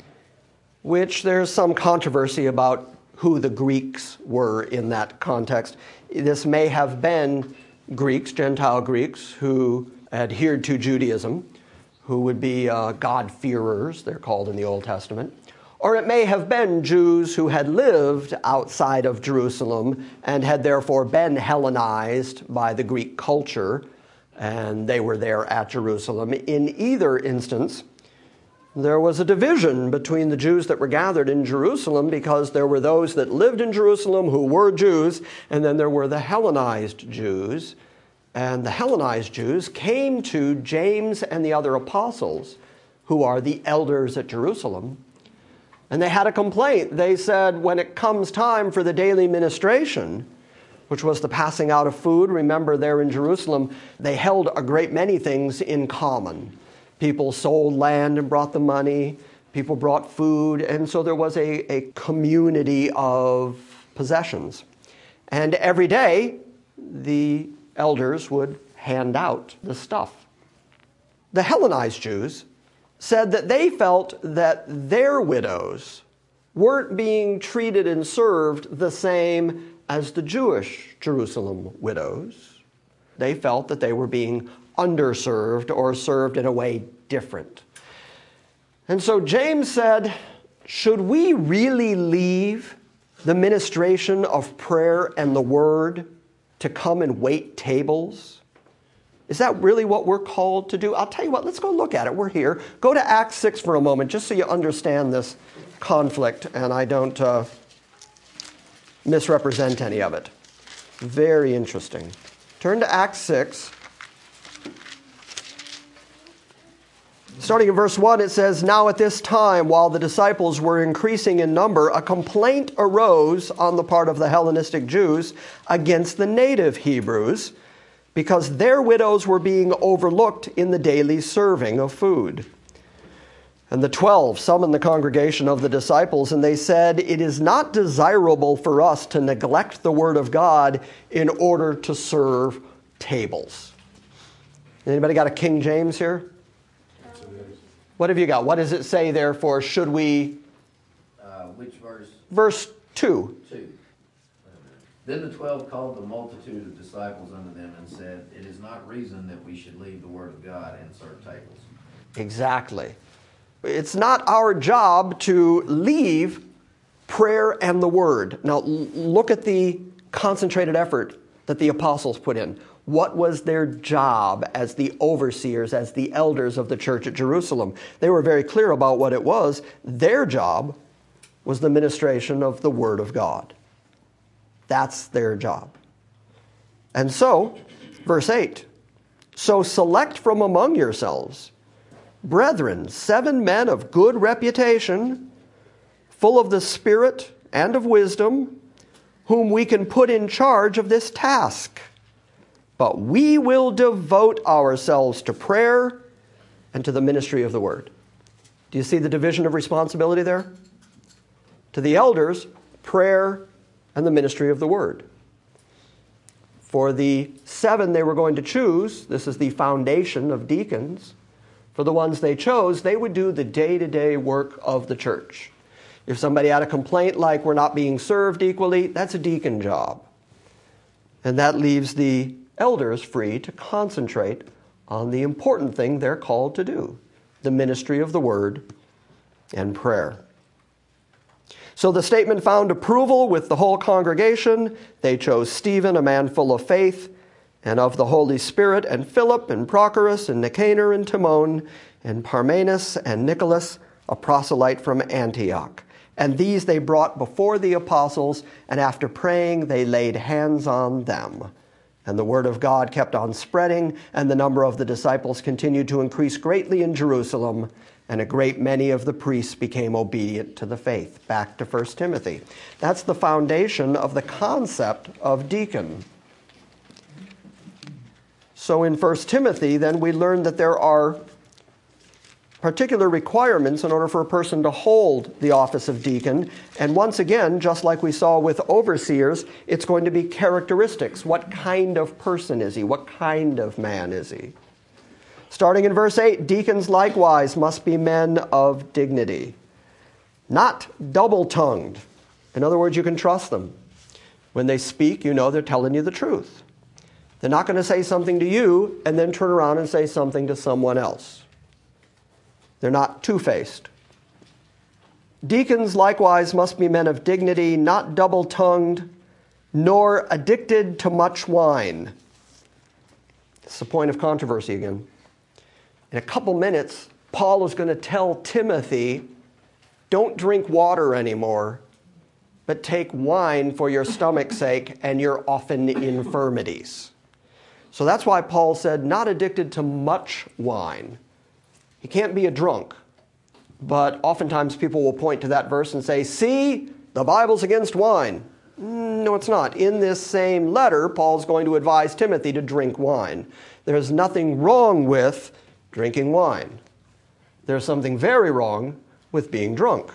which there's some controversy about who the Greeks were in that context. This may have been Greeks, Gentile Greeks, who adhered to Judaism, who would be God-fearers, they're called in the Old Testament. Or it may have been Jews who had lived outside of Jerusalem and had therefore been Hellenized by the Greek culture, and they were there at Jerusalem. In either instance, there was a division between the Jews that were gathered in Jerusalem because there were those that lived in Jerusalem who were Jews, and then there were the Hellenized Jews. And the Hellenized Jews came to James and the other apostles, who are the elders at Jerusalem, and they had a complaint. They said, when it comes time for the daily ministration, which was the passing out of food, remember there in Jerusalem, they held a great many things in common. People sold land and brought the money. People brought food. And so there was a community of possessions. And every day, the elders would hand out the stuff. The Hellenized Jews said that they felt that their widows weren't being treated and served the same as the Jewish Jerusalem widows. They felt that they were being underserved or served in a way different. And so James said, should we really leave the ministration of prayer and the word to come and wait tables? Is that really what we're called to do? I'll tell you what, let's go look at it. We're here. Go to Acts 6 for a moment, just so you understand this conflict and I don't misrepresent any of it. Very interesting. Turn to Acts 6. Starting in verse 1, it says, Now at this time, while the disciples were increasing in number, a complaint arose on the part of the Hellenistic Jews against the native Hebrews, because their widows were being overlooked in the daily serving of food. And the 12 summoned the congregation of the disciples, and they said, "It is not desirable for us to neglect the word of God in order to serve tables." Anybody got a King James here? What have you got? What does it say, therefore, should we? Which verse? Verse 2. 2. Then the 12 called the multitude of disciples unto them and said, "It is not reason that we should leave the word of God and serve tables." Exactly. It's not our job to leave prayer and the word. Now, look at the concentrated effort that the apostles put in. What was their job as the overseers, as the elders of the church at Jerusalem? They were very clear about what it was. Their job was the ministration of the word of God. That's their job. And so, verse 8, "So select from among yourselves, brethren, 7 men of good reputation, full of the Spirit and of wisdom, whom we can put in charge of this task. But we will devote ourselves to prayer and to the ministry of the word." Do you see the division of responsibility there? To the elders, prayer and the ministry of the word. For the 7 they were going to choose, this is the foundation of deacons. For the ones they chose, they would do the day-to-day work of the church. If somebody had a complaint like we're not being served equally, that's a deacon job. And that leaves the elders free to concentrate on the important thing they're called to do, the ministry of the word and prayer. So the statement found approval with the whole congregation. They chose Stephen, a man full of faith and of the Holy Spirit, and Philip, and Prochorus, and Nicanor, and Timon, and Parmenas, and Nicholas, a proselyte from Antioch. And these they brought before the apostles, and after praying they laid hands on them. And the word of God kept on spreading, and the number of the disciples continued to increase greatly in Jerusalem, and a great many of the priests became obedient to the faith. Back to 1 Timothy. That's the foundation of the concept of deacon. So in 1 Timothy, then, we learn that there are particular requirements in order for a person to hold the office of deacon. And once again, just like we saw with overseers, it's going to be characteristics. What kind of person is he? What kind of man is he? Starting in verse 8, "Deacons likewise must be men of dignity, not double-tongued." In other words, you can trust them. When they speak, you know they're telling you the truth. They're not going to say something to you and then turn around and say something to someone else. They're not two-faced. "Deacons likewise must be men of dignity, not double-tongued, nor addicted to much wine." It's the point of controversy again. In a couple minutes, Paul is going to tell Timothy, don't drink water anymore, but take wine for your stomach's sake and your often infirmities. So that's why Paul said, not addicted to much wine. He can't be a drunk. But oftentimes people will point to that verse and say, see, the Bible's against wine. No, it's not. In this same letter, Paul's going to advise Timothy to drink wine. There's nothing wrong with drinking wine. There's something very wrong with being drunk.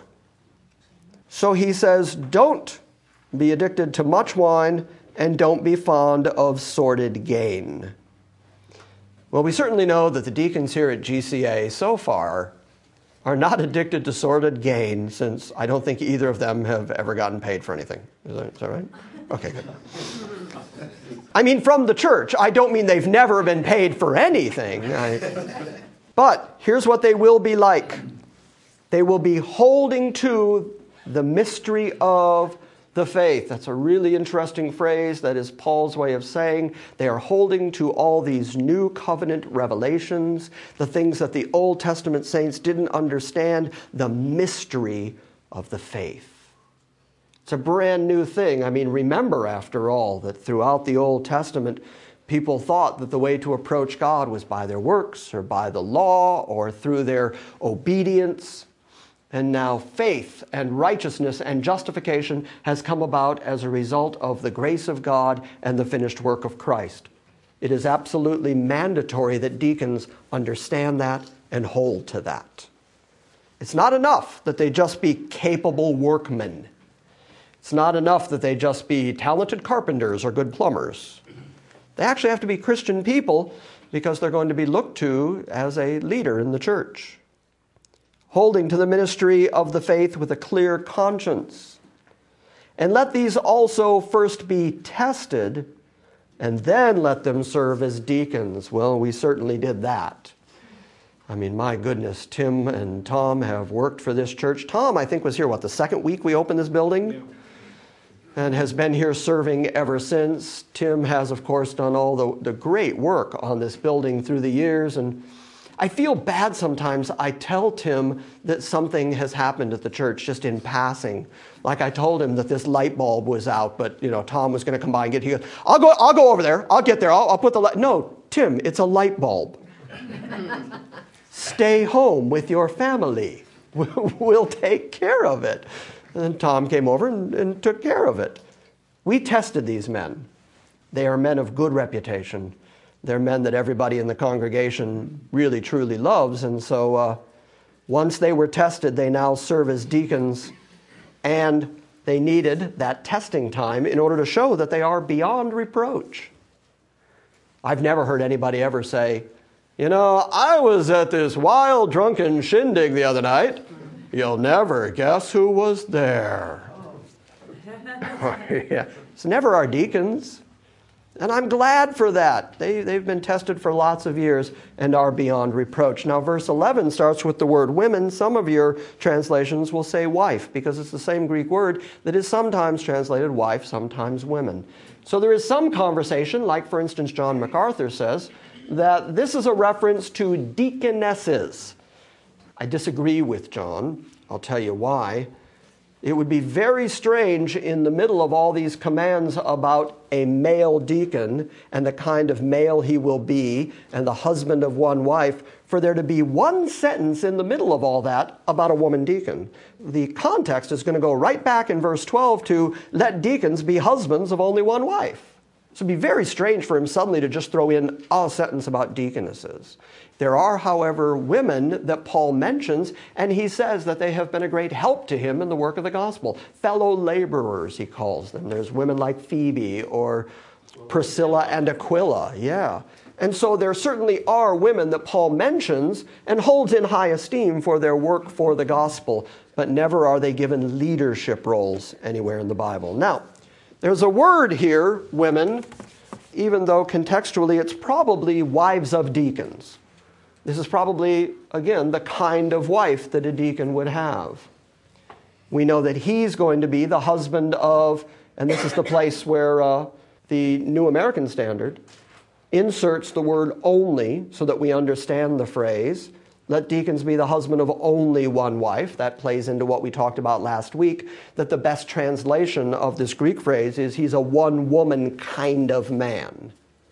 So he says, don't be addicted to much wine and don't be fond of sordid gain. Well, we certainly know that the deacons here at GCA so far are not addicted to sordid gain, since I don't think either of them have ever gotten paid for anything. Is that right? Okay, good. I mean, from the church. I don't mean they've never been paid for anything. But here's what they will be like. They will be holding to the mystery of the faith. That's a really interesting phrase. That is Paul's way of saying they are holding to all these new covenant revelations, the things that the Old Testament saints didn't understand, the mystery of the faith. It's a brand new thing. I mean, remember, after all, that throughout the Old Testament, people thought that the way to approach God was by their works or by the law or through their obedience. And now faith and righteousness and justification has come about as a result of the grace of God and the finished work of Christ. It is absolutely mandatory that deacons understand that and hold to that. It's not enough that they just be capable workmen. It's not enough that they just be talented carpenters or good plumbers. They actually have to be Christian people because they're going to be looked to as a leader in the church, holding to the ministry of the faith with a clear conscience. And let these also first be tested, and then let them serve as deacons. Well, we certainly did that. I mean, my goodness, Tim and Tom have worked for this church. Tom, I think, was here, the second week we opened this building? Yeah. And has been here serving ever since. Tim has, of course, done all the great work on this building through the years. And I feel bad sometimes. I tell Tim that something has happened at the church just in passing. Like I told him that this light bulb was out, but Tom was going to come by and get it. He goes, I'll go over there. I'll get there. I'll put the light. No, Tim, it's a light bulb. Stay home with your family. We'll take care of it. And then Tom came over and took care of it. We tested these men. They are men of good reputation. They're men that everybody in the congregation really, truly loves. And so once they were tested, they now serve as deacons. And they needed that testing time in order to show that they are beyond reproach. I've never heard anybody ever say, I was at this wild, drunken shindig the other night. You'll never guess who was there. Yeah. It's never our deacons. And I'm glad for that. They've been tested for lots of years and are beyond reproach. Now, verse 11 starts with the word women. Some of your translations will say wife, because it's the same Greek word that is sometimes translated wife, sometimes women. So there is some conversation, like, for instance, John MacArthur says, that this is a reference to deaconesses. I disagree with John. I'll tell you why. It would be very strange in the middle of all these commands about a male deacon and the kind of male he will be and the husband of one wife for there to be one sentence in the middle of all that about a woman deacon. The context is going to go right back in verse 12 to let deacons be husbands of only one wife. So it would be very strange for him suddenly to just throw in a sentence about deaconesses. There are, however, women that Paul mentions, and he says that they have been a great help to him in the work of the gospel. Fellow laborers, he calls them. There's women like Phoebe or Priscilla and Aquila, yeah. And so there certainly are women that Paul mentions and holds in high esteem for their work for the gospel, but never are they given leadership roles anywhere in the Bible. Now, there's a word here, women, even though contextually it's probably wives of deacons. This is probably, again, the kind of wife that a deacon would have. We know that he's going to be the husband of, and this is the place where the New American Standard inserts the word only so that we understand the phrase. Let deacons be the husband of only one wife. That plays into what we talked about last week, that the best translation of this Greek phrase is he's a one-woman kind of man.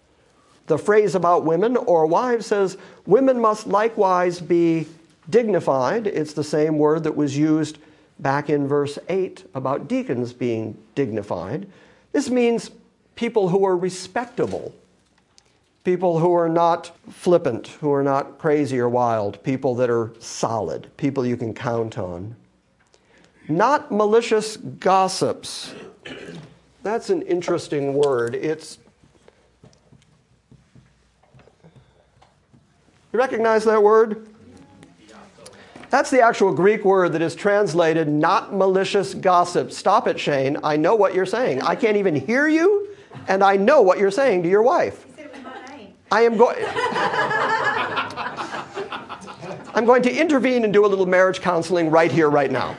The phrase about women or wives says women must likewise be dignified. It's the same word that was used back in verse 8 about deacons being dignified. This means people who are respectable. People who are not flippant, who are not crazy or wild, people that are solid, people you can count on. Not malicious gossips. That's an interesting word. You recognize that word? That's the actual Greek word that is translated not malicious gossip. Stop it, Shane. I know what you're saying. I can't even hear you, and I know what you're saying to your wife. I'm going to intervene and do a little marriage counseling right here, right now.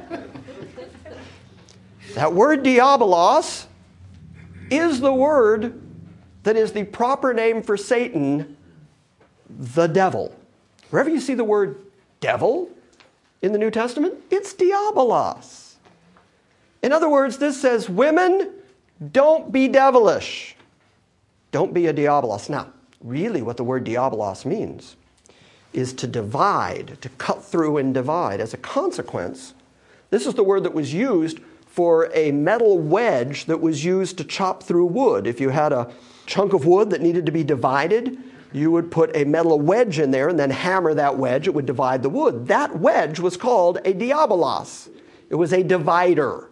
That word diabolos is the word that is the proper name for Satan, the devil. Wherever you see the word devil in the New Testament, it's diabolos. In other words, this says, women, don't be devilish. Don't be a diabolos. Now, really what the word diabolos means is to divide, to cut through and divide. As a consequence, this is the word that was used for a metal wedge that was used to chop through wood. If you had a chunk of wood that needed to be divided, You would put a metal wedge in there and then hammer that wedge. It would divide the wood. That wedge was called a diabolos. It was a divider.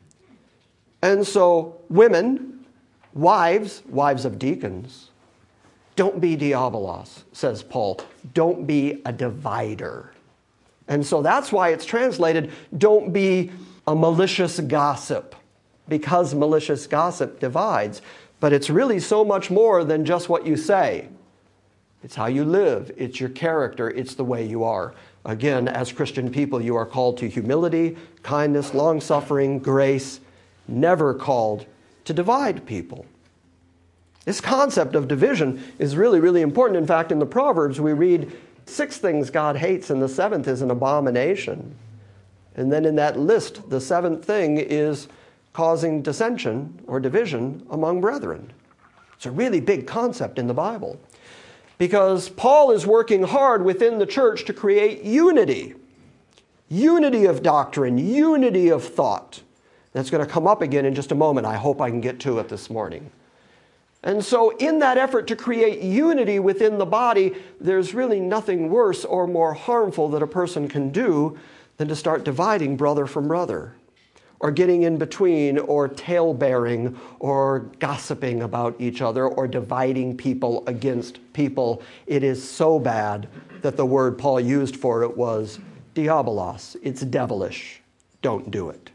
And so women, wives of deacons, don't be diabolos, says Paul. Don't be a divider. And so that's why it's translated, don't be a malicious gossip, because malicious gossip divides. But it's really so much more than just what you say. It's how you live. It's your character. It's the way you are. Again, as Christian people, you are called to humility, kindness, long-suffering, grace, never called to divide people. This concept of division is really, really important. In fact, in the Proverbs, we read 6 things God hates, and the 7th is an abomination. And then in that list, the 7th thing is causing dissension or division among brethren. It's a really big concept in the Bible, because Paul is working hard within the church to create unity. Unity of doctrine, unity of thought. That's going to come up again in just a moment. I hope I can get to it this morning. And so in that effort to create unity within the body, there's really nothing worse or more harmful that a person can do than to start dividing brother from brother, or getting in between, or tale-bearing, or gossiping about each other, or dividing people against people. It is so bad that the word Paul used for it was diabolos. It's devilish. Don't do it.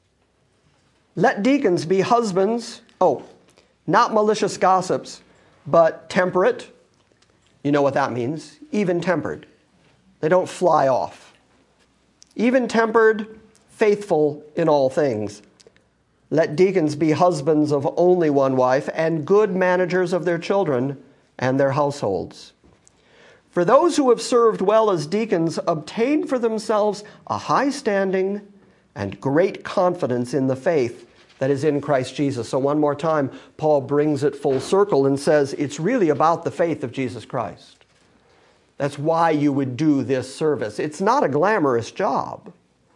Let deacons be husbands, not malicious gossips, but temperate. You know what that means. Even-tempered. They don't fly off. Even-tempered, faithful in all things. Let deacons be husbands of only one wife, and good managers of their children and their households. For those who have served well as deacons obtain for themselves a high standing and great confidence in the faith that is in Christ Jesus. So one more time, Paul brings it full circle and says it's really about the faith of Jesus Christ. That's why you would do this service. It's not a glamorous job,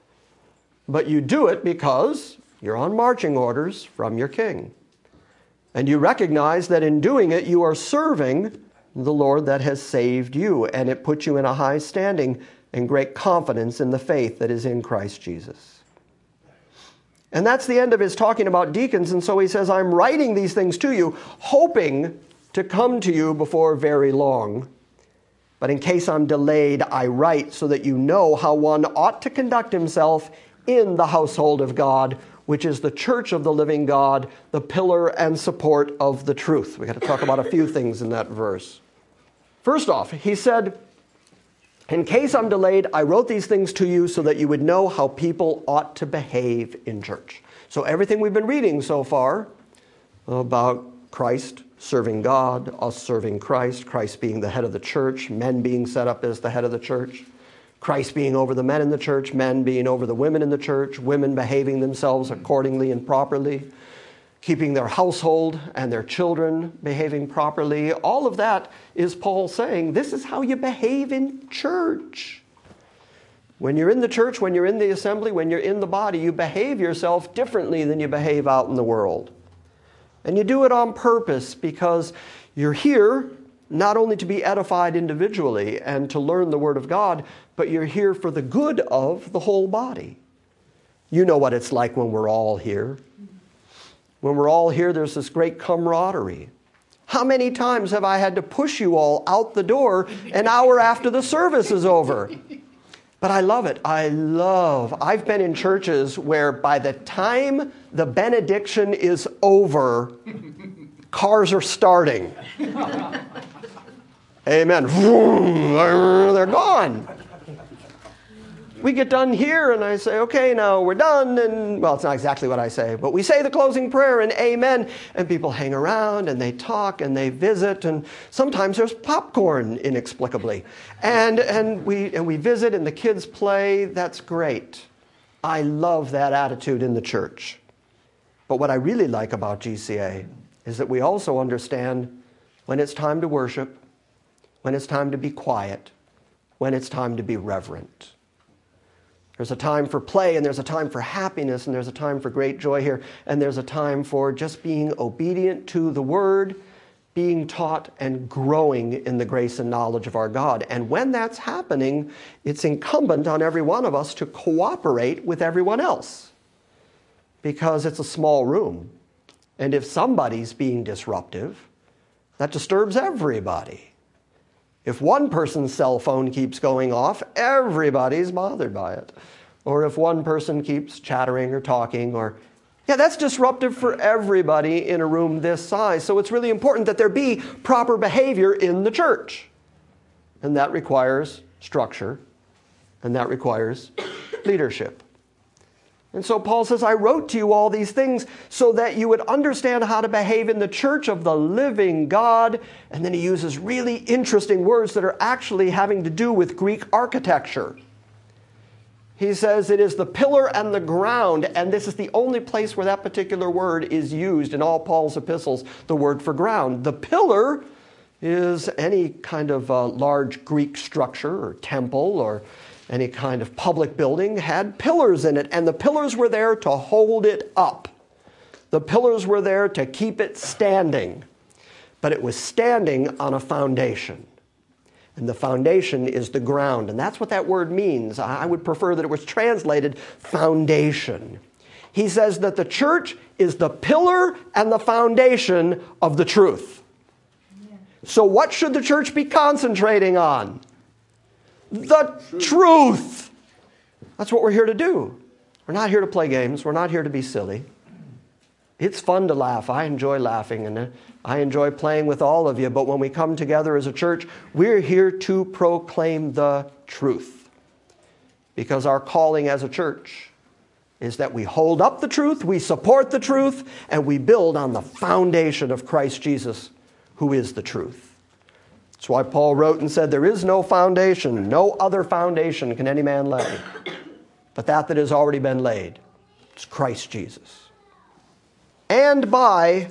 but you do it because you're on marching orders from your king. And you recognize that in doing it, you are serving the Lord that has saved you, and it puts you in a high standing and great confidence in the faith that is in Christ Jesus. And that's the end of his talking about deacons. And so he says, I'm writing these things to you, hoping to come to you before very long. But in case I'm delayed, I write so that you know how one ought to conduct himself in the household of God, which is the church of the living God, the pillar and support of the truth. We've got to talk about a few things in that verse. First off, he said, in case I'm delayed, I wrote these things to you so that you would know how people ought to behave in church. So everything we've been reading so far about Christ serving God, us serving Christ, Christ being the head of the church, men being set up as the head of the church, Christ being over the men in the church, men being over the women in the church, women behaving themselves accordingly and properly, keeping their household and their children behaving properly. All of that is Paul saying, this is how you behave in church. When you're in the church, when you're in the assembly, when you're in the body, you behave yourself differently than you behave out in the world. And you do it on purpose because you're here not only to be edified individually and to learn the Word of God, but you're here for the good of the whole body. You know what it's like when we're all here. When we're all here, there's this great camaraderie. How many times have I had to push you all out the door an hour after the service is over? But I love it. I've been in churches where by the time the benediction is over, cars are starting. Amen. They're gone. We get done here and I say, okay, now we're done. And well, it's not exactly what I say, but we say the closing prayer and amen. And people hang around and they talk and they visit. And sometimes there's popcorn inexplicably. And we visit and the kids play. That's great. I love that attitude in the church. But what I really like about GCA is that we also understand when it's time to worship, when it's time to be quiet, when it's time to be reverent. There's a time for play, and there's a time for happiness, and there's a time for great joy here, and there's a time for just being obedient to the Word, being taught and growing in the grace and knowledge of our God. And when that's happening, it's incumbent on every one of us to cooperate with everyone else, because it's a small room. And if somebody's being disruptive, that disturbs everybody. If one person's cell phone keeps going off, everybody's bothered by it. Or if one person keeps chattering or talking, that's disruptive for everybody in a room this size. So it's really important that there be proper behavior in the church. And that requires structure, and that requires leadership. And so Paul says, I wrote to you all these things so that you would understand how to behave in the church of the living God. And then he uses really interesting words that are actually having to do with Greek architecture. He says it is the pillar and the ground, and this is the only place where that particular word is used in all Paul's epistles, the word for ground. The pillar is any kind of large Greek structure or temple or any kind of public building had pillars in it, and the pillars were there to hold it up. The pillars were there to keep it standing, but it was standing on a foundation. And the foundation is the ground. And that's what that word means. I would prefer that it was translated foundation. He says that the church is the pillar and the foundation of the truth. So what should the church be concentrating on? The truth. That's what we're here to do. We're not here to play games. We're not here to be silly. It's fun to laugh. I enjoy laughing, and I enjoy playing with all of you. But when we come together as a church, we're here to proclaim the truth. Because our calling as a church is that we hold up the truth, we support the truth, and we build on the foundation of Christ Jesus, who is the truth. That's why Paul wrote and said, there is no foundation, no other foundation can any man lay, but that has already been laid. It's Christ Jesus. And by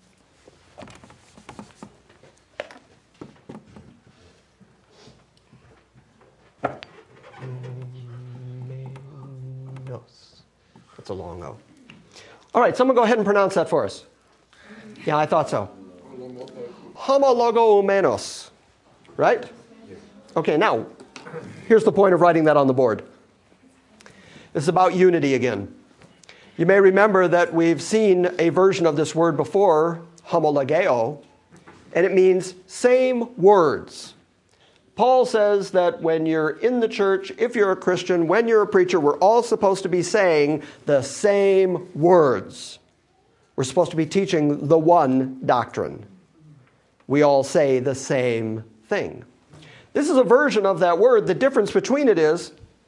that's a long O. All right, someone go ahead and pronounce that for us. Yeah, I thought so. Homologoumenos. Right? Okay, now, here's the point of writing that on the board. This is about unity again. You may remember that we've seen a version of this word before, homologeo, and it means same words. Paul says that when you're in the church, if you're a Christian, when you're a preacher, we're all supposed to be saying the same words. We're supposed to be teaching the one doctrine. We all say the same thing. This is a version of that word. The difference between them is,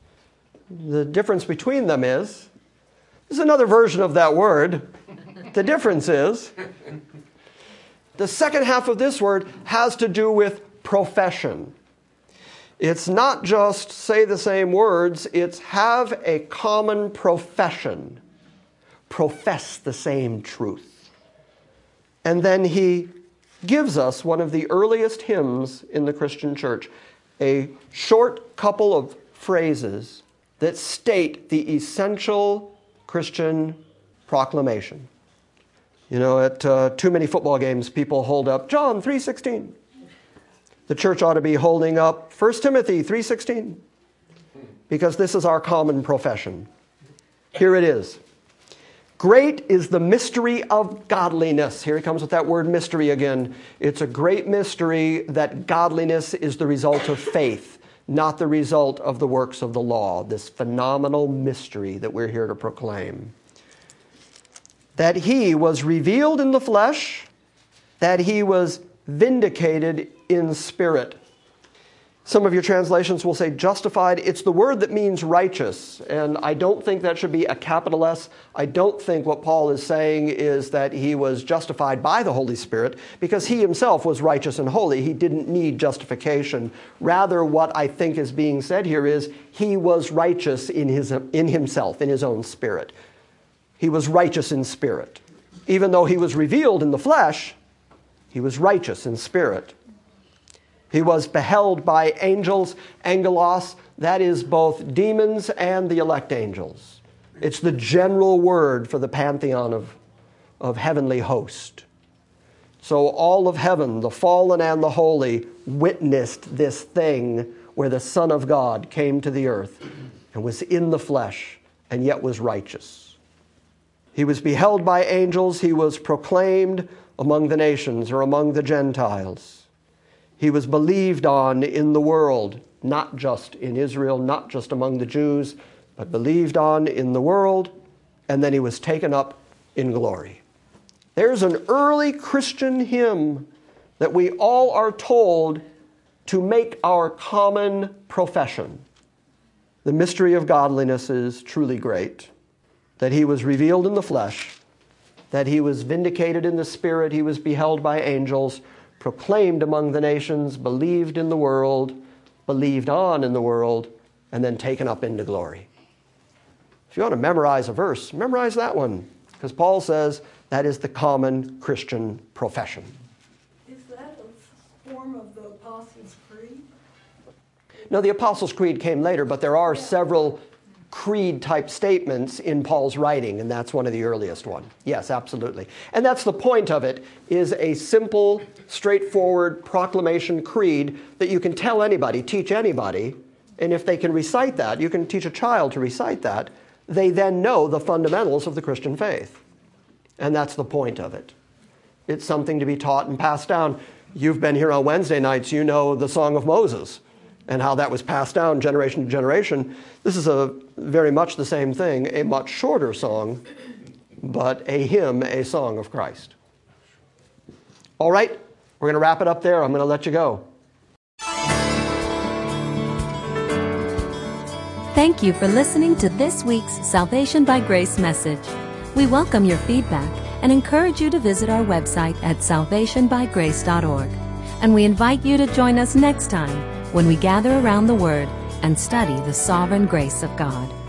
there's another version of that word. The difference is, the second half of this word has to do with profession. It's not just say the same words, it's have a common profession. Profess the same truth. And then he gives us one of the earliest hymns in the Christian church, a short couple of phrases that state the essential Christian proclamation. You know, at too many football games, people hold up John 3:16. The church ought to be holding up 1 Timothy 3:16, because this is our common profession. Here it is. Great is the mystery of godliness. Here he comes with that word mystery again. It's a great mystery that godliness is the result of faith, not the result of the works of the law. This phenomenal mystery that we're here to proclaim. That he was revealed in the flesh, that he was vindicated in spirit. Some of your translations will say justified. It's the word that means righteous, and I don't think that should be a capital S. I don't think what Paul is saying is that he was justified by the Holy Spirit, because he himself was righteous and holy. He didn't need justification. Rather, what I think is being said here is he was righteous in himself, in his own spirit. He was righteous in spirit. Even though he was revealed in the flesh, he was righteous in spirit. He was beheld by angels, angelos, that is both demons and the elect angels. It's the general word for the pantheon of heavenly host. So all of heaven, the fallen and the holy, witnessed this thing where the Son of God came to the earth and was in the flesh and yet was righteous. He was beheld by angels. He was proclaimed among the nations or among the Gentiles. He was believed on in the world, not just in Israel, not just among the Jews, but believed on in the world, and then he was taken up in glory. There's an early Christian hymn that we all are told to make our common profession. The mystery of godliness is truly great, that he was revealed in the flesh, that he was vindicated in the spirit, he was beheld by angels, proclaimed among the nations, believed in the world, believed on in the world, and then taken up into glory. If you want to memorize a verse, memorize that one, because Paul says that is the common Christian profession. Is that a form of the Apostles' Creed? No, the Apostles' Creed came later, but there are several creed-type statements in Paul's writing, and that's one of the earliest ones. Yes, absolutely. And that's the point of it, is a simple, straightforward proclamation creed that you can tell anybody, teach anybody, and if they can recite that, you can teach a child to recite that, they then know the fundamentals of the Christian faith. And that's the point of it. It's something to be taught and passed down. You've been here on Wednesday nights, you know the Song of Moses and how that was passed down generation to generation. This is very much the same thing, a much shorter song, but a hymn, a song of Christ. All right, we're going to wrap it up there. I'm going to let you go. Thank you for listening to this week's Salvation by Grace message. We welcome your feedback and encourage you to visit our website at salvationbygrace.org. And we invite you to join us next time when we gather around the Word and study the sovereign grace of God.